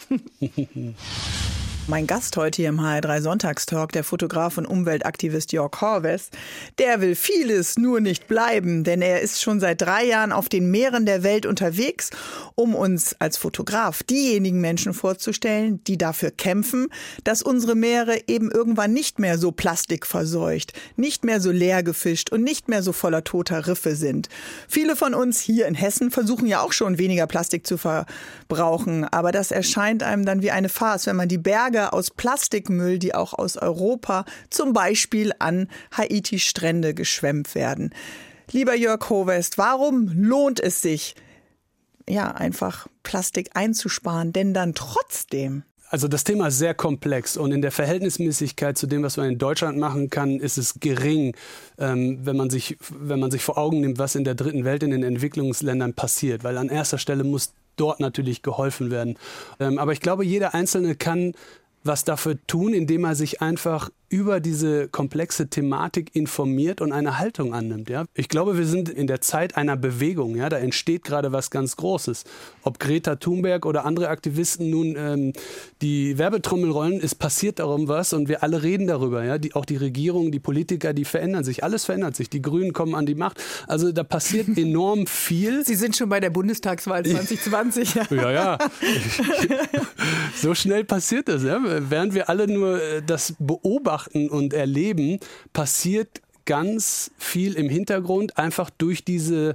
Mein Gast heute hier im H R drei Sonntagstalk, der Fotograf und Umweltaktivist Jörg Horvest, der will vieles, nur nicht bleiben, denn er ist schon seit drei Jahren auf den Meeren der Welt unterwegs, um uns als Fotograf diejenigen Menschen vorzustellen, die dafür kämpfen, dass unsere Meere eben irgendwann nicht mehr so plastikverseucht, nicht mehr so leer gefischt und nicht mehr so voller toter Riffe sind. Viele von uns hier in Hessen versuchen ja auch schon weniger Plastik zu verbrauchen, aber das erscheint einem dann wie eine Farce, wenn man die Berge aus Plastikmüll, die auch aus Europa zum Beispiel an Haitis Strände geschwemmt werden. Lieber Jörg Horvest, warum lohnt es sich, ja, einfach Plastik einzusparen, denn dann trotzdem? Also das Thema ist sehr komplex und in der Verhältnismäßigkeit zu dem, was man in Deutschland machen kann, ist es gering, ähm, wenn man sich, wenn man sich vor Augen nimmt, was in der dritten Welt, in den Entwicklungsländern passiert. Weil an erster Stelle muss dort natürlich geholfen werden. Ähm, aber ich glaube, jeder Einzelne kann was dafür tun, indem er sich einfach über diese komplexe Thematik informiert und eine Haltung annimmt. Ja? Ich glaube, wir sind in der Zeit einer Bewegung. Ja? Da entsteht gerade was ganz Großes. Ob Greta Thunberg oder andere Aktivisten nun ähm, die Werbetrommel rollen, es passiert darum was und wir alle reden darüber. Ja? Die, auch die Regierung, die Politiker, die verändern sich. Alles verändert sich. Die Grünen kommen an die Macht. Also da passiert enorm viel. Sie sind schon bei der Bundestagswahl zwanzig zwanzig. Ja, ja. ja. So schnell passiert das. Ja? Während wir alle nur das beobachten und erleben, passiert ganz viel im Hintergrund, einfach durch diese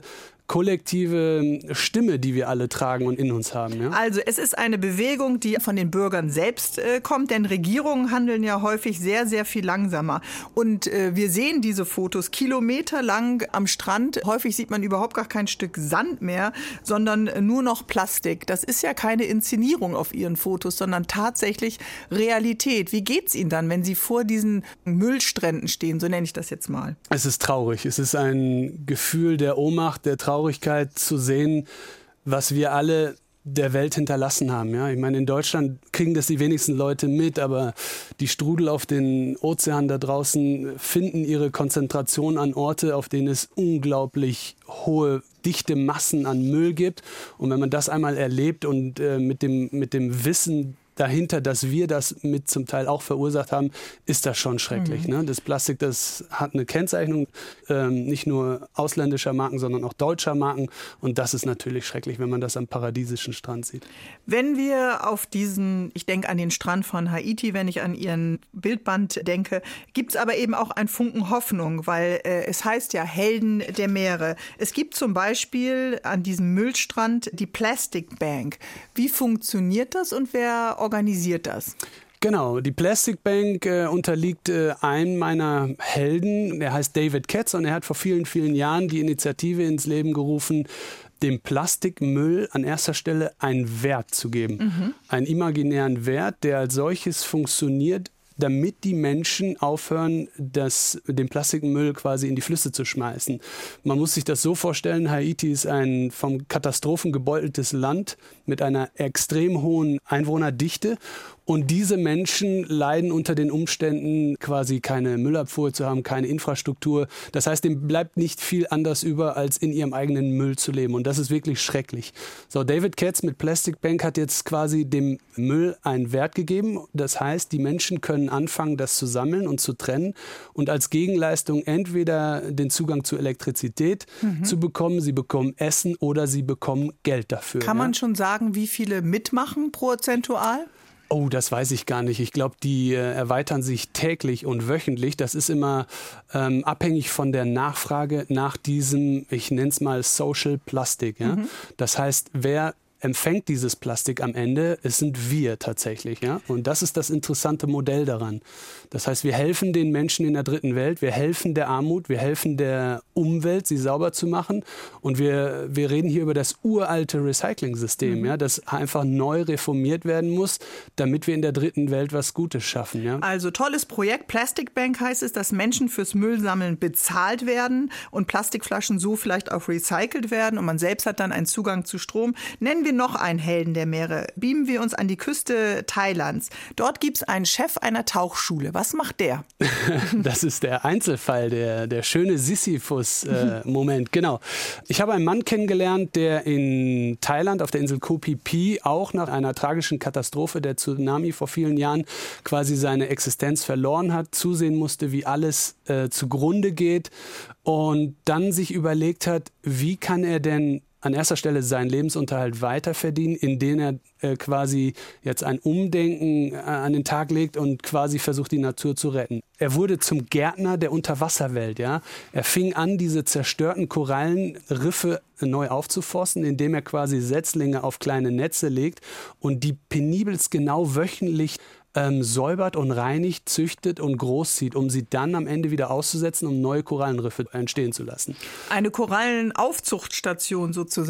kollektive Stimme, die wir alle tragen und in uns haben. Ja? Also es ist eine Bewegung, die von den Bürgern selbst äh, kommt, denn Regierungen handeln ja häufig sehr, sehr viel langsamer. Und äh, wir sehen diese Fotos kilometerlang am Strand. Häufig sieht man überhaupt gar kein Stück Sand mehr, sondern nur noch Plastik. Das ist ja keine Inszenierung auf Ihren Fotos, sondern tatsächlich Realität. Wie geht's Ihnen dann, wenn Sie vor diesen Müllstränden stehen? So nenne ich das jetzt mal. Es ist traurig. Es ist ein Gefühl der Ohnmacht, der Traurigkeit. Traurigkeit zu sehen, was wir alle der Welt hinterlassen haben. Ja? Ich meine, in Deutschland kriegen das die wenigsten Leute mit, aber die Strudel auf den Ozeanen da draußen finden ihre Konzentration an Orte, auf denen es unglaublich hohe, dichte Massen an Müll gibt. Und wenn man das einmal erlebt und äh, mit dem, mit dem Wissen dahinter, dass wir das mit zum Teil auch verursacht haben, ist das schon schrecklich. Mhm. Ne? Das Plastik, das hat eine Kennzeichnung, ähm, nicht nur ausländischer Marken, sondern auch deutscher Marken. Und das ist natürlich schrecklich, wenn man das am paradiesischen Strand sieht. Wenn wir auf diesen, ich denke an den Strand von Haiti, wenn ich an Ihren Bildband denke, gibt es aber eben auch einen Funken Hoffnung, weil äh, es heißt ja Helden der Meere. Es gibt zum Beispiel an diesem Müllstrand die Plastic Bank. Wie funktioniert das und wer organisiert das? Genau, die Plastic Bank äh, unterliegt äh, einem meiner Helden, der heißt David Katz und er hat vor vielen, vielen Jahren die Initiative ins Leben gerufen, dem Plastikmüll an erster Stelle einen Wert zu geben. Mhm. Einen imaginären Wert, der als solches funktioniert, damit die Menschen aufhören, das, den Plastikmüll quasi in die Flüsse zu schmeißen. Man muss sich das so vorstellen, Haiti ist ein vom Katastrophen gebeuteltes Land mit einer extrem hohen Einwohnerdichte. Und diese Menschen leiden unter den Umständen, quasi keine Müllabfuhr zu haben, keine Infrastruktur. Das heißt, dem bleibt nicht viel anders über, als in ihrem eigenen Müll zu leben. Und das ist wirklich schrecklich. So, David Katz mit Plastic Bank hat jetzt quasi dem Müll einen Wert gegeben. Das heißt, die Menschen können anfangen, das zu sammeln und zu trennen und als Gegenleistung entweder den Zugang zu Elektrizität mhm. zu bekommen, sie bekommen Essen oder sie bekommen Geld dafür. Kann ja? man schon sagen, wie viele mitmachen prozentual? Oh, das weiß ich gar nicht. Ich glaube, die äh, erweitern sich täglich und wöchentlich. Das ist immer ähm, abhängig von der Nachfrage nach diesem, ich nenne es mal Social Plastic. Ja? Mhm. Das heißt, wer empfängt dieses Plastik am Ende, es sind wir tatsächlich. Ja? Und das ist das interessante Modell daran. Das heißt, wir helfen den Menschen in der dritten Welt, wir helfen der Armut, wir helfen der Umwelt, sie sauber zu machen. Und wir, wir reden hier über das uralte Recycling-System, mhm. ja, das einfach neu reformiert werden muss, damit wir in der dritten Welt was Gutes schaffen. Ja? Also tolles Projekt. Plastic Bank heißt es, dass Menschen fürs Müllsammeln bezahlt werden und Plastikflaschen so vielleicht auch recycelt werden und man selbst hat dann einen Zugang zu Strom. Nennen wir noch einen Helden der Meere. Beamen wir uns an die Küste Thailands. Dort gibt es einen Chef einer Tauchschule. Was macht der? Das ist der Einzelfall, der, der schöne Sisyphus-Moment. Äh, genau. Ich habe einen Mann kennengelernt, der in Thailand auf der Insel Koh Phi Phi auch nach einer tragischen Katastrophe, der Tsunami vor vielen Jahren, quasi seine Existenz verloren hat, zusehen musste, wie alles äh, zugrunde geht und dann sich überlegt hat, wie kann er denn an erster Stelle seinen Lebensunterhalt weiterverdienen, indem er äh, quasi jetzt ein Umdenken äh, an den Tag legt und quasi versucht, die Natur zu retten. Er wurde zum Gärtner der Unterwasserwelt. Ja? Er fing an, diese zerstörten Korallenriffe neu aufzuforsten, indem er quasi Setzlinge auf kleine Netze legt und die penibelst genau wöchentlich Ähm, säubert und reinigt, züchtet und großzieht, um sie dann am Ende wieder auszusetzen, um neue Korallenriffe entstehen zu lassen. Eine Korallenaufzuchtstation sozusagen.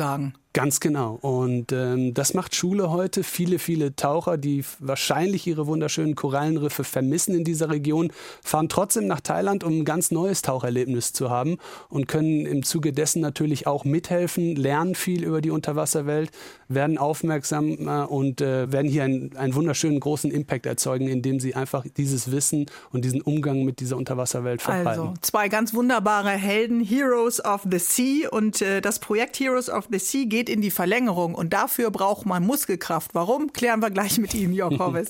Ganz genau. Und ähm, das macht Schule heute. Viele, viele Taucher, die wahrscheinlich ihre wunderschönen Korallenriffe vermissen in dieser Region, fahren trotzdem nach Thailand, um ein ganz neues Taucherlebnis zu haben und können im Zuge dessen natürlich auch mithelfen, lernen viel über die Unterwasserwelt, werden aufmerksamer und äh, werden hier einen, einen wunderschönen großen Impact erzeugen, indem sie einfach dieses Wissen und diesen Umgang mit dieser Unterwasserwelt verbreiten. Also zwei ganz wunderbare Helden, Heroes of the Sea, und äh, das Projekt Heroes of the Sea geht in die Verlängerung und dafür braucht man Muskelkraft. Warum? Klären wir gleich mit Ihnen, Jörg Horvest.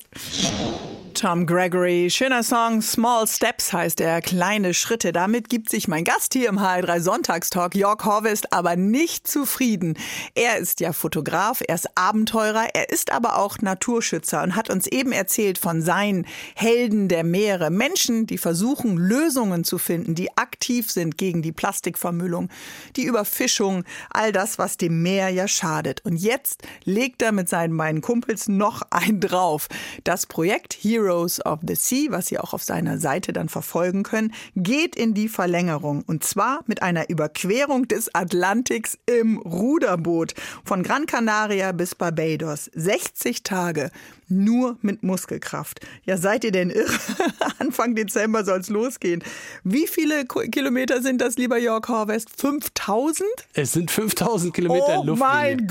Tom Gregory, schöner Song, Small Steps heißt er, kleine Schritte. Damit gibt sich mein Gast hier im H R drei Sonntagstalk, Jörg Horvest, aber nicht zufrieden. Er ist ja Fotograf, er ist Abenteurer, er ist aber auch Naturschützer und hat uns eben erzählt von seinen Helden der Meere. Menschen, die versuchen, Lösungen zu finden, die aktiv sind gegen die Plastikvermüllung, die Überfischung, all das, was dem Meer ja schadet. Und jetzt legt er mit seinen beiden Kumpels noch einen drauf. Das Projekt Heroes of the Sea, was Sie auch auf seiner Seite dann verfolgen können, geht in die Verlängerung. Und zwar mit einer Überquerung des Atlantiks im Ruderboot. Von Gran Canaria bis Barbados. sechzig Tage. Nur mit Muskelkraft. Ja, seid ihr denn irre? Anfang Dezember soll es losgehen. Wie viele Kilometer sind das, lieber Jörg Horvest? fünftausend? Es sind fünftausend Kilometer oh Luftlinie. Oh mein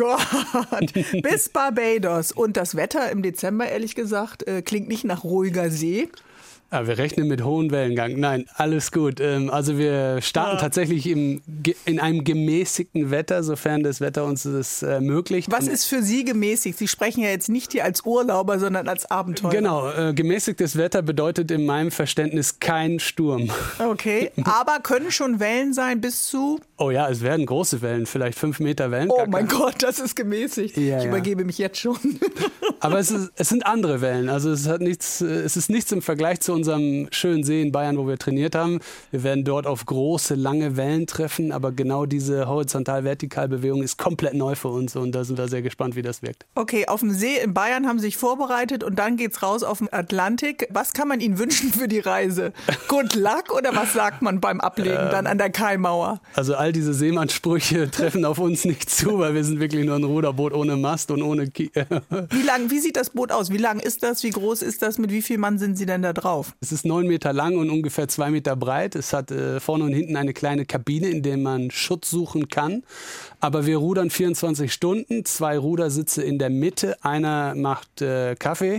Gott! Bis Barbados. Und das Wetter im Dezember, ehrlich gesagt, klingt nicht nach ruhiger See. Ja, wir rechnen mit hohem Wellengang. Nein, alles gut. Also wir starten ja. tatsächlich im, in einem gemäßigten Wetter, sofern das Wetter uns das ermöglicht. Was ist für Sie gemäßigt? Sie sprechen ja jetzt nicht hier als Urlauber, sondern als Abenteurer. Genau, äh, gemäßigtes Wetter bedeutet in meinem Verständnis kein Sturm. Okay, aber können schon Wellen sein bis zu? Oh ja, es werden große Wellen, vielleicht fünf Meter Wellen. Oh mein Gott, das ist gemäßigt. Ja, ich ja. übergebe mich jetzt schon. Aber es, ist, es sind andere Wellen. Also es hat nichts, es ist nichts im Vergleich zu unserem schönen See in Bayern, wo wir trainiert haben. Wir werden dort auf große, lange Wellen treffen, aber genau diese Horizontal-Vertikal-Bewegung ist komplett neu für uns und da sind wir sehr gespannt, wie das wirkt. Okay, auf dem See in Bayern haben Sie sich vorbereitet und dann geht's raus auf den Atlantik. Was kann man Ihnen wünschen für die Reise? Good luck oder was sagt man beim Ablegen ähm, dann an der Kaimauer? Also all diese Seemannssprüche treffen auf uns nicht zu, weil wir sind wirklich nur ein Ruderboot ohne Mast und ohne Ki- Wie lang, wie sieht das Boot aus? Wie lang ist das? Wie groß ist das? Mit wie viel Mann sind Sie denn da drauf? Es ist neun Meter lang und ungefähr zwei Meter breit. Es hat äh, vorne und hinten eine kleine Kabine, in der man Schutz suchen kann. Aber wir rudern vierundzwanzig Stunden, zwei Rudersitze in der Mitte, einer macht äh, Kaffee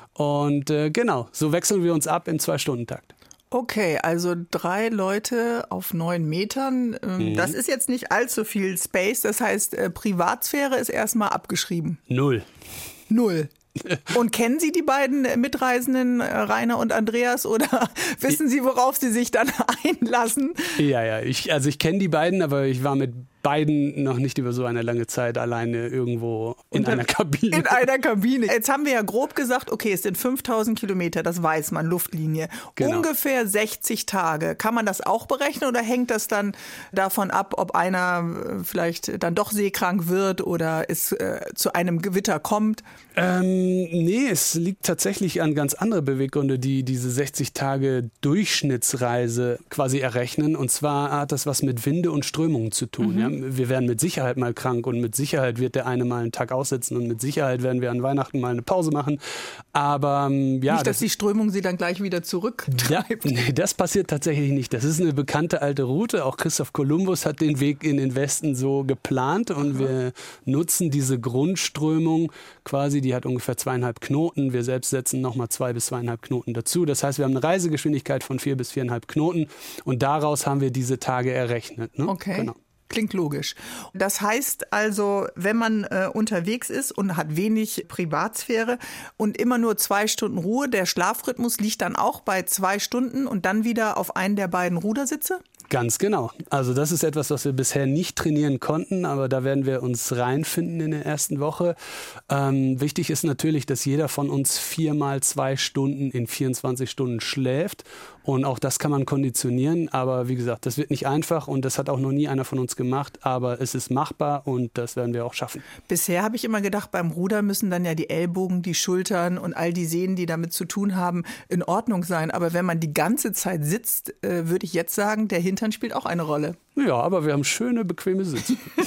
und äh, genau, so wechseln wir uns ab im Zwei-Stunden-Takt. Okay, also drei Leute auf neun Metern. Ähm, mhm. Das ist jetzt nicht allzu viel Space. Das heißt, äh, Privatsphäre ist erstmal abgeschrieben. Null. Null. Und kennen Sie die beiden Mitreisenden, Rainer und Andreas, oder wissen Sie, worauf Sie sich dann einlassen? Ja, ja, ich, also ich kenne die beiden, aber ich war mit beiden noch nicht über so eine lange Zeit alleine irgendwo in einer Kabine. In einer Kabine. Jetzt haben wir ja grob gesagt, okay, es sind fünftausend Kilometer, das weiß man, Luftlinie. Genau. Ungefähr sechzig Tage. Kann man das auch berechnen oder hängt das dann davon ab, ob einer vielleicht dann doch seekrank wird oder es äh, zu einem Gewitter kommt? Ähm, nee, es liegt tatsächlich an ganz andere Beweggründe, die diese sechzig Tage Durchschnittsreise quasi errechnen. Und zwar hat das was mit Winde und Strömungen zu tun. Mhm. Ja? Wir werden mit Sicherheit mal krank und mit Sicherheit wird der eine mal einen Tag aussetzen und mit Sicherheit werden wir an Weihnachten mal eine Pause machen. Aber ja, nicht, dass das, die Strömung sie dann gleich wieder zurücktreibt. Ja, nee, das passiert tatsächlich nicht. Das ist eine bekannte alte Route. Auch Christoph Kolumbus hat den Weg in den Westen so geplant und Aha. wir nutzen diese Grundströmung quasi, die hat ungefähr zweieinhalb Knoten. Wir selbst setzen nochmal zwei bis zweieinhalb Knoten dazu. Das heißt, wir haben eine Reisegeschwindigkeit von vier bis viereinhalb Knoten und daraus haben wir diese Tage errechnet. Ne? Okay. Genau. Klingt logisch. Das heißt also, wenn man äh, unterwegs ist und hat wenig Privatsphäre und immer nur zwei Stunden Ruhe, der Schlafrhythmus liegt dann auch bei zwei Stunden und dann wieder auf einen der beiden Rudersitze? Ganz genau. Also das ist etwas, was wir bisher nicht trainieren konnten, aber da werden wir uns reinfinden in der ersten Woche. Ähm, wichtig ist natürlich, dass jeder von uns viermal zwei Stunden in vierundzwanzig Stunden schläft und auch das kann man konditionieren, aber wie gesagt, das wird nicht einfach und das hat auch noch nie einer von uns gemacht, aber es ist machbar und das werden wir auch schaffen. Bisher habe ich immer gedacht, beim Rudern müssen dann ja die Ellbogen, die Schultern und all die Sehnen, die damit zu tun haben, in Ordnung sein, aber wenn man die ganze Zeit sitzt, äh, würde ich jetzt sagen, der Hintern spielt auch eine Rolle. Ja, aber wir haben schöne, bequeme Sitze.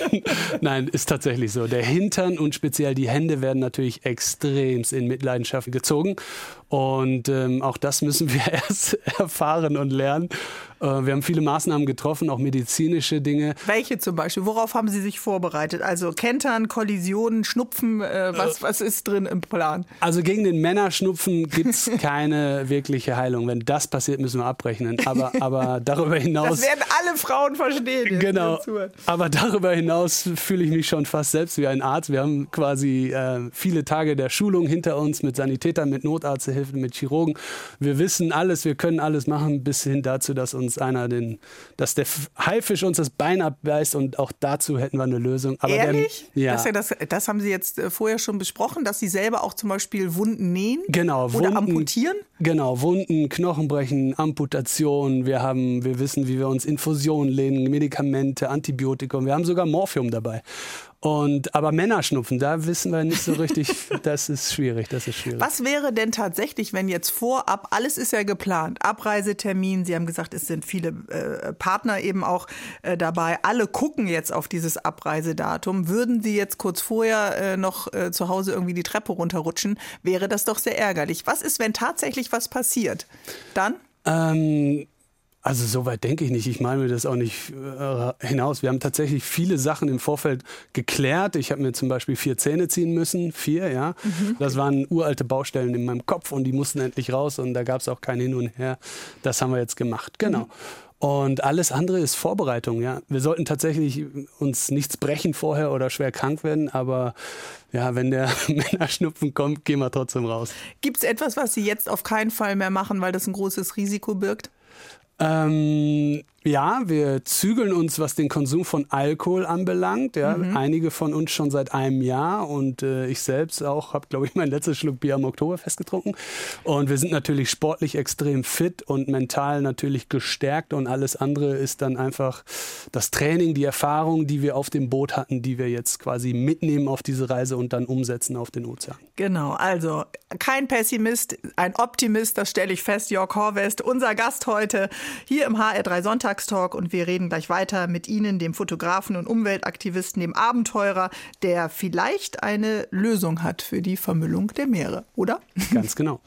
Nein, ist tatsächlich so. Der Hintern und speziell die Hände werden natürlich extremst in Mitleidenschaft gezogen. Und ähm, auch das müssen wir erst erfahren und lernen. Äh, wir haben viele Maßnahmen getroffen, auch medizinische Dinge. Welche zum Beispiel? Worauf haben Sie sich vorbereitet? Also Kentern, Kollisionen, Schnupfen, äh, was, was ist drin im Plan? Also gegen den Männerschnupfen gibt es keine wirkliche Heilung. Wenn das passiert, müssen wir abrechnen. Aber, aber darüber hinaus... Das werden alle Frauen verstehen. Genau. Aber darüber hinaus fühle ich mich schon fast selbst wie ein Arzt. Wir haben quasi äh, viele Tage der Schulung hinter uns mit Sanitätern, mit Notarzthilfen, mit Chirurgen. Wir wissen alles, wir können alles machen, bis hin dazu, dass uns einer den, dass der Haifisch uns das Bein abbeißt, und auch dazu hätten wir eine Lösung. Aber ehrlich? Der, ja. Das, ja das, das haben Sie jetzt vorher schon besprochen, dass Sie selber auch zum Beispiel Wunden nähen? Genau, oder Wunden, amputieren? Genau, Wunden, Knochenbrechen, Amputation. Wir haben, wir wissen, wie wir uns Infusionen legen, Medikamente, Antibiotikum. Wir haben sogar Morphium dabei. Und, aber Männerschnupfen, da wissen wir nicht so richtig, das ist schwierig, das ist schwierig. Was wäre denn tatsächlich, wenn jetzt vorab, alles ist ja geplant, Abreisetermin, Sie haben gesagt, es sind viele äh, Partner eben auch äh, dabei, alle gucken jetzt auf dieses Abreisedatum, würden Sie jetzt kurz vorher äh, noch äh, zu Hause irgendwie die Treppe runterrutschen, wäre das doch sehr ärgerlich. Was ist, wenn tatsächlich was passiert? Dann? Ähm... Also so weit denke ich nicht. Ich meine mir das auch nicht äh, hinaus. Wir haben tatsächlich viele Sachen im Vorfeld geklärt. Ich habe mir zum Beispiel vier Zähne ziehen müssen. Vier, ja. Mhm. Das waren uralte Baustellen in meinem Kopf und die mussten endlich raus und da gab es auch kein Hin und Her. Das haben wir jetzt gemacht. Genau. Mhm. Und alles andere ist Vorbereitung, ja. Wir sollten tatsächlich uns nichts brechen vorher oder schwer krank werden, aber ja, wenn der Männerschnupfen kommt, gehen wir trotzdem raus. Gibt es etwas, was Sie jetzt auf keinen Fall mehr machen, weil das ein großes Risiko birgt? Ähm, ja, wir zügeln uns, was den Konsum von Alkohol anbelangt. Ja. Mhm. Einige von uns schon seit einem Jahr und äh, ich selbst auch habe, glaube ich, meinen letzten Schluck Bier am Oktoberfest getrunken. Und wir sind natürlich sportlich extrem fit und mental natürlich gestärkt und alles andere ist dann einfach das Training, die Erfahrung, die wir auf dem Boot hatten, die wir jetzt quasi mitnehmen auf diese Reise und dann umsetzen auf den Ozean. Genau, also kein Pessimist, ein Optimist, das stelle ich fest, Jörg Horvest, unser Gast heute hier im H R drei Sonntagstalk, und wir reden gleich weiter mit Ihnen, dem Fotografen und Umweltaktivisten, dem Abenteurer, der vielleicht eine Lösung hat für die Vermüllung der Meere, oder? Ganz genau.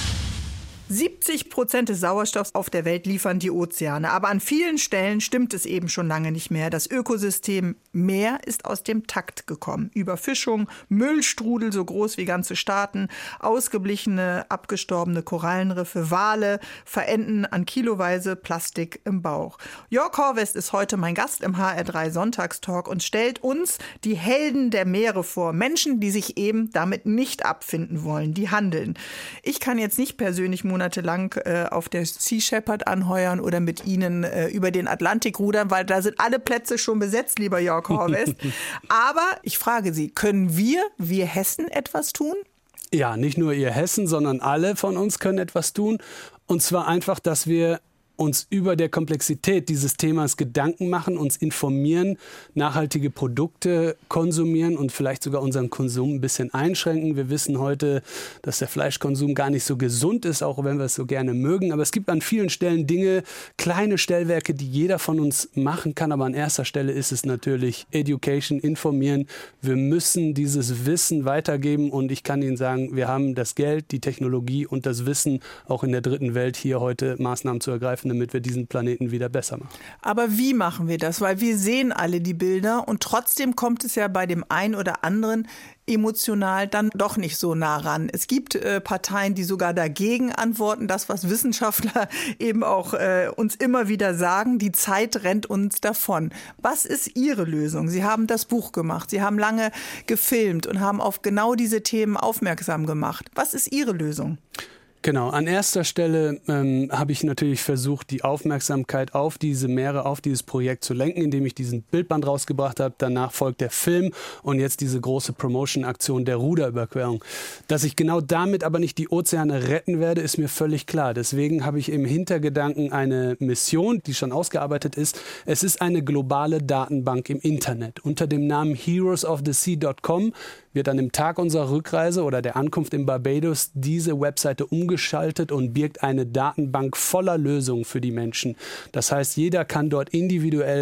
siebzig Prozent des Sauerstoffs auf der Welt liefern die Ozeane. Aber an vielen Stellen stimmt es eben schon lange nicht mehr. Das Ökosystem Meer ist aus dem Takt gekommen. Überfischung, Müllstrudel so groß wie ganze Staaten, ausgeblichene, abgestorbene Korallenriffe, Wale verenden an kiloweise Plastik im Bauch. Jörg Horvest ist heute mein Gast im H R drei Sonntagstalk und stellt uns die Helden der Meere vor. Menschen, die sich eben damit nicht abfinden wollen, die handeln. Ich kann jetzt nicht persönlich monatelang äh, auf der Sea Shepherd anheuern oder mit Ihnen äh, über den Atlantik rudern, weil da sind alle Plätze schon besetzt, lieber Jörg Horvest. Aber ich frage Sie, können wir, wir Hessen, etwas tun? Ja, nicht nur ihr Hessen, sondern alle von uns können etwas tun. Und zwar einfach, dass wir uns über der Komplexität dieses Themas Gedanken machen, uns informieren, nachhaltige Produkte konsumieren und vielleicht sogar unseren Konsum ein bisschen einschränken. Wir wissen heute, dass der Fleischkonsum gar nicht so gesund ist, auch wenn wir es so gerne mögen. Aber es gibt an vielen Stellen Dinge, kleine Stellwerke, die jeder von uns machen kann. Aber an erster Stelle ist es natürlich Education, informieren. Wir müssen dieses Wissen weitergeben und ich kann Ihnen sagen, wir haben das Geld, die Technologie und das Wissen, auch in der dritten Welt hier heute Maßnahmen zu ergreifen, damit wir diesen Planeten wieder besser machen. Aber wie machen wir das? Weil wir sehen alle die Bilder und trotzdem kommt es ja bei dem einen oder anderen emotional dann doch nicht so nah ran. Es gibt äh, Parteien, die sogar dagegen antworten, das, was Wissenschaftler eben auch äh, uns immer wieder sagen, die Zeit rennt uns davon. Was ist Ihre Lösung? Sie haben das Buch gemacht, Sie haben lange gefilmt und haben auf genau diese Themen aufmerksam gemacht. Was ist Ihre Lösung? Genau, an erster Stelle ähm, habe ich natürlich versucht, die Aufmerksamkeit auf diese Meere, auf dieses Projekt zu lenken, indem ich diesen Bildband rausgebracht habe. Danach folgt der Film und jetzt diese große Promotion-Aktion der Ruderüberquerung. Dass ich genau damit aber nicht die Ozeane retten werde, ist mir völlig klar. Deswegen habe ich im Hintergedanken eine Mission, die schon ausgearbeitet ist. Es ist eine globale Datenbank im Internet. Unter dem Namen heroes of the sea dot com wird an dem Tag unserer Rückreise oder der Ankunft in Barbados diese Webseite umgeschaltet und birgt eine Datenbank voller Lösungen für die Menschen. Das heißt, jeder kann dort individuell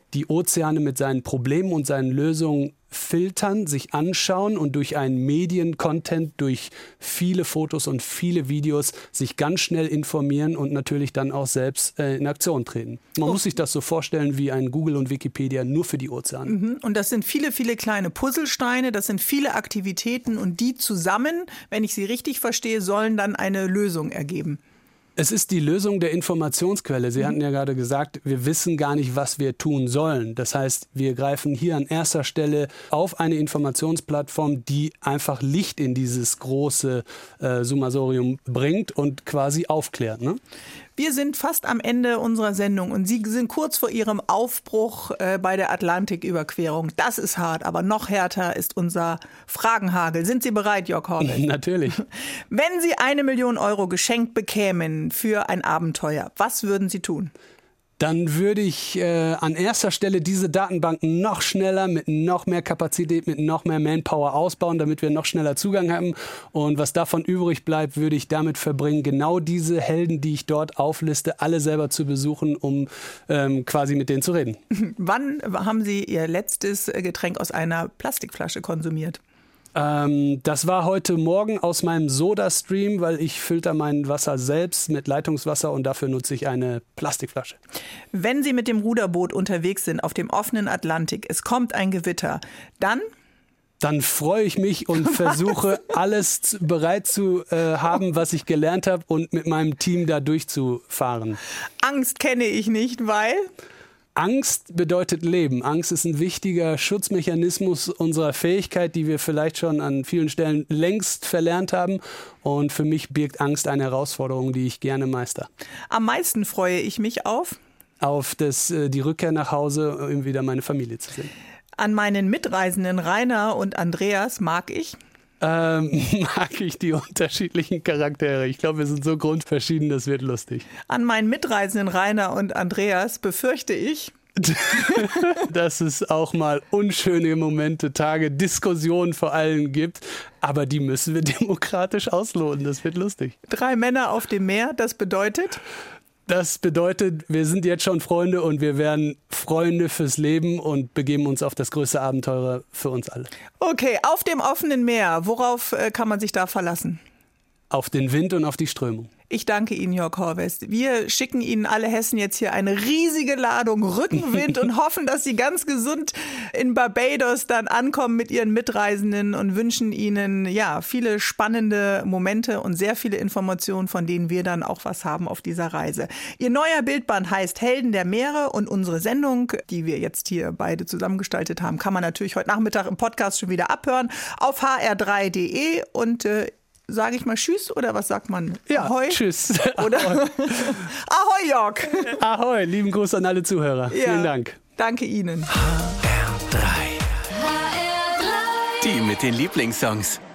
die Ozeane mit seinen Problemen und seinen Lösungen filtern, sich anschauen und durch einen Medien-Content, durch viele Fotos und viele Videos sich ganz schnell informieren und natürlich dann auch selbst äh, in Aktion treten. Man oh. muss sich das so vorstellen wie ein Google und Wikipedia nur für die Ozeane. Mhm. Und das sind viele, viele kleine Puzzlesteine, das sind viele Aktivitäten und die zusammen, wenn ich sie richtig verstehe, sollen dann eine Lösung ergeben. Es ist die Lösung der Informationsquelle. Sie mhm. hatten ja gerade gesagt, wir wissen gar nicht, was wir tun sollen. Das heißt, wir greifen hier an erster Stelle auf eine Informationsplattform, die einfach Licht in dieses große äh, Summasorium bringt und quasi aufklärt, ne? Wir sind fast am Ende unserer Sendung und Sie sind kurz vor Ihrem Aufbruch äh, bei der Atlantiküberquerung. Das ist hart, aber noch härter ist unser Fragenhagel. Sind Sie bereit, Jörg Horvath? Natürlich. Wenn Sie eine Million Euro geschenkt bekämen für ein Abenteuer, was würden Sie tun? Dann würde ich äh, an erster Stelle diese Datenbanken noch schneller, mit noch mehr Kapazität, mit noch mehr Manpower ausbauen, damit wir noch schneller Zugang haben. Und was davon übrig bleibt, würde ich damit verbringen, genau diese Helden, die ich dort aufliste, alle selber zu besuchen, um ähm, quasi mit denen zu reden. Wann haben Sie Ihr letztes Getränk aus einer Plastikflasche konsumiert? Ähm, das war heute Morgen aus meinem Soda-Stream, weil ich filter mein Wasser selbst mit Leitungswasser und dafür nutze ich eine Plastikflasche. Wenn Sie mit dem Ruderboot unterwegs sind auf dem offenen Atlantik, es kommt ein Gewitter, dann? Dann freue ich mich und versuche alles zu, bereit zu äh, haben, was ich gelernt habe und mit meinem Team da durchzufahren. Angst kenne ich nicht, weil? Angst bedeutet Leben. Angst ist ein wichtiger Schutzmechanismus unserer Fähigkeit, die wir vielleicht schon an vielen Stellen längst verlernt haben. Und für mich birgt Angst eine Herausforderung, die ich gerne meister. Am meisten freue ich mich auf? Auf das, die Rückkehr nach Hause, um wieder meine Familie zu sehen. An meinen Mitreisenden Rainer und Andreas mag ich? Ähm, mag ich die unterschiedlichen Charaktere. Ich glaube, wir sind so grundverschieden, das wird lustig. An meinen Mitreisenden Rainer und Andreas befürchte ich, dass es auch mal unschöne Momente, Tage, Diskussionen vor allem gibt. Aber die müssen wir demokratisch ausloten. Das wird lustig. Drei Männer auf dem Meer, das bedeutet? Das bedeutet, wir sind jetzt schon Freunde und wir werden Freunde fürs Leben und begeben uns auf das größte Abenteuer für uns alle. Okay, auf dem offenen Meer, worauf äh, kann man sich da verlassen? Auf den Wind und auf die Strömung. Ich danke Ihnen, Jörg Horvath. Wir schicken Ihnen alle Hessen jetzt hier eine riesige Ladung Rückenwind und hoffen, dass Sie ganz gesund in Barbados dann ankommen mit Ihren Mitreisenden und wünschen Ihnen ja viele spannende Momente und sehr viele Informationen, von denen wir dann auch was haben auf dieser Reise. Ihr neuer Bildband heißt Helden der Meere und unsere Sendung, die wir jetzt hier beide zusammengestaltet haben, kann man natürlich heute Nachmittag im Podcast schon wieder abhören auf h r drei punkt d e und äh, sage ich mal Tschüss oder was sagt man? Ja, Ahoi? Tschüss. Oder? Ahoi. Ahoi, Jörg. Ahoi, lieben Gruß an alle Zuhörer. Ja, vielen Dank. Danke Ihnen. H R drei. H R drei. Die mit den Lieblingssongs.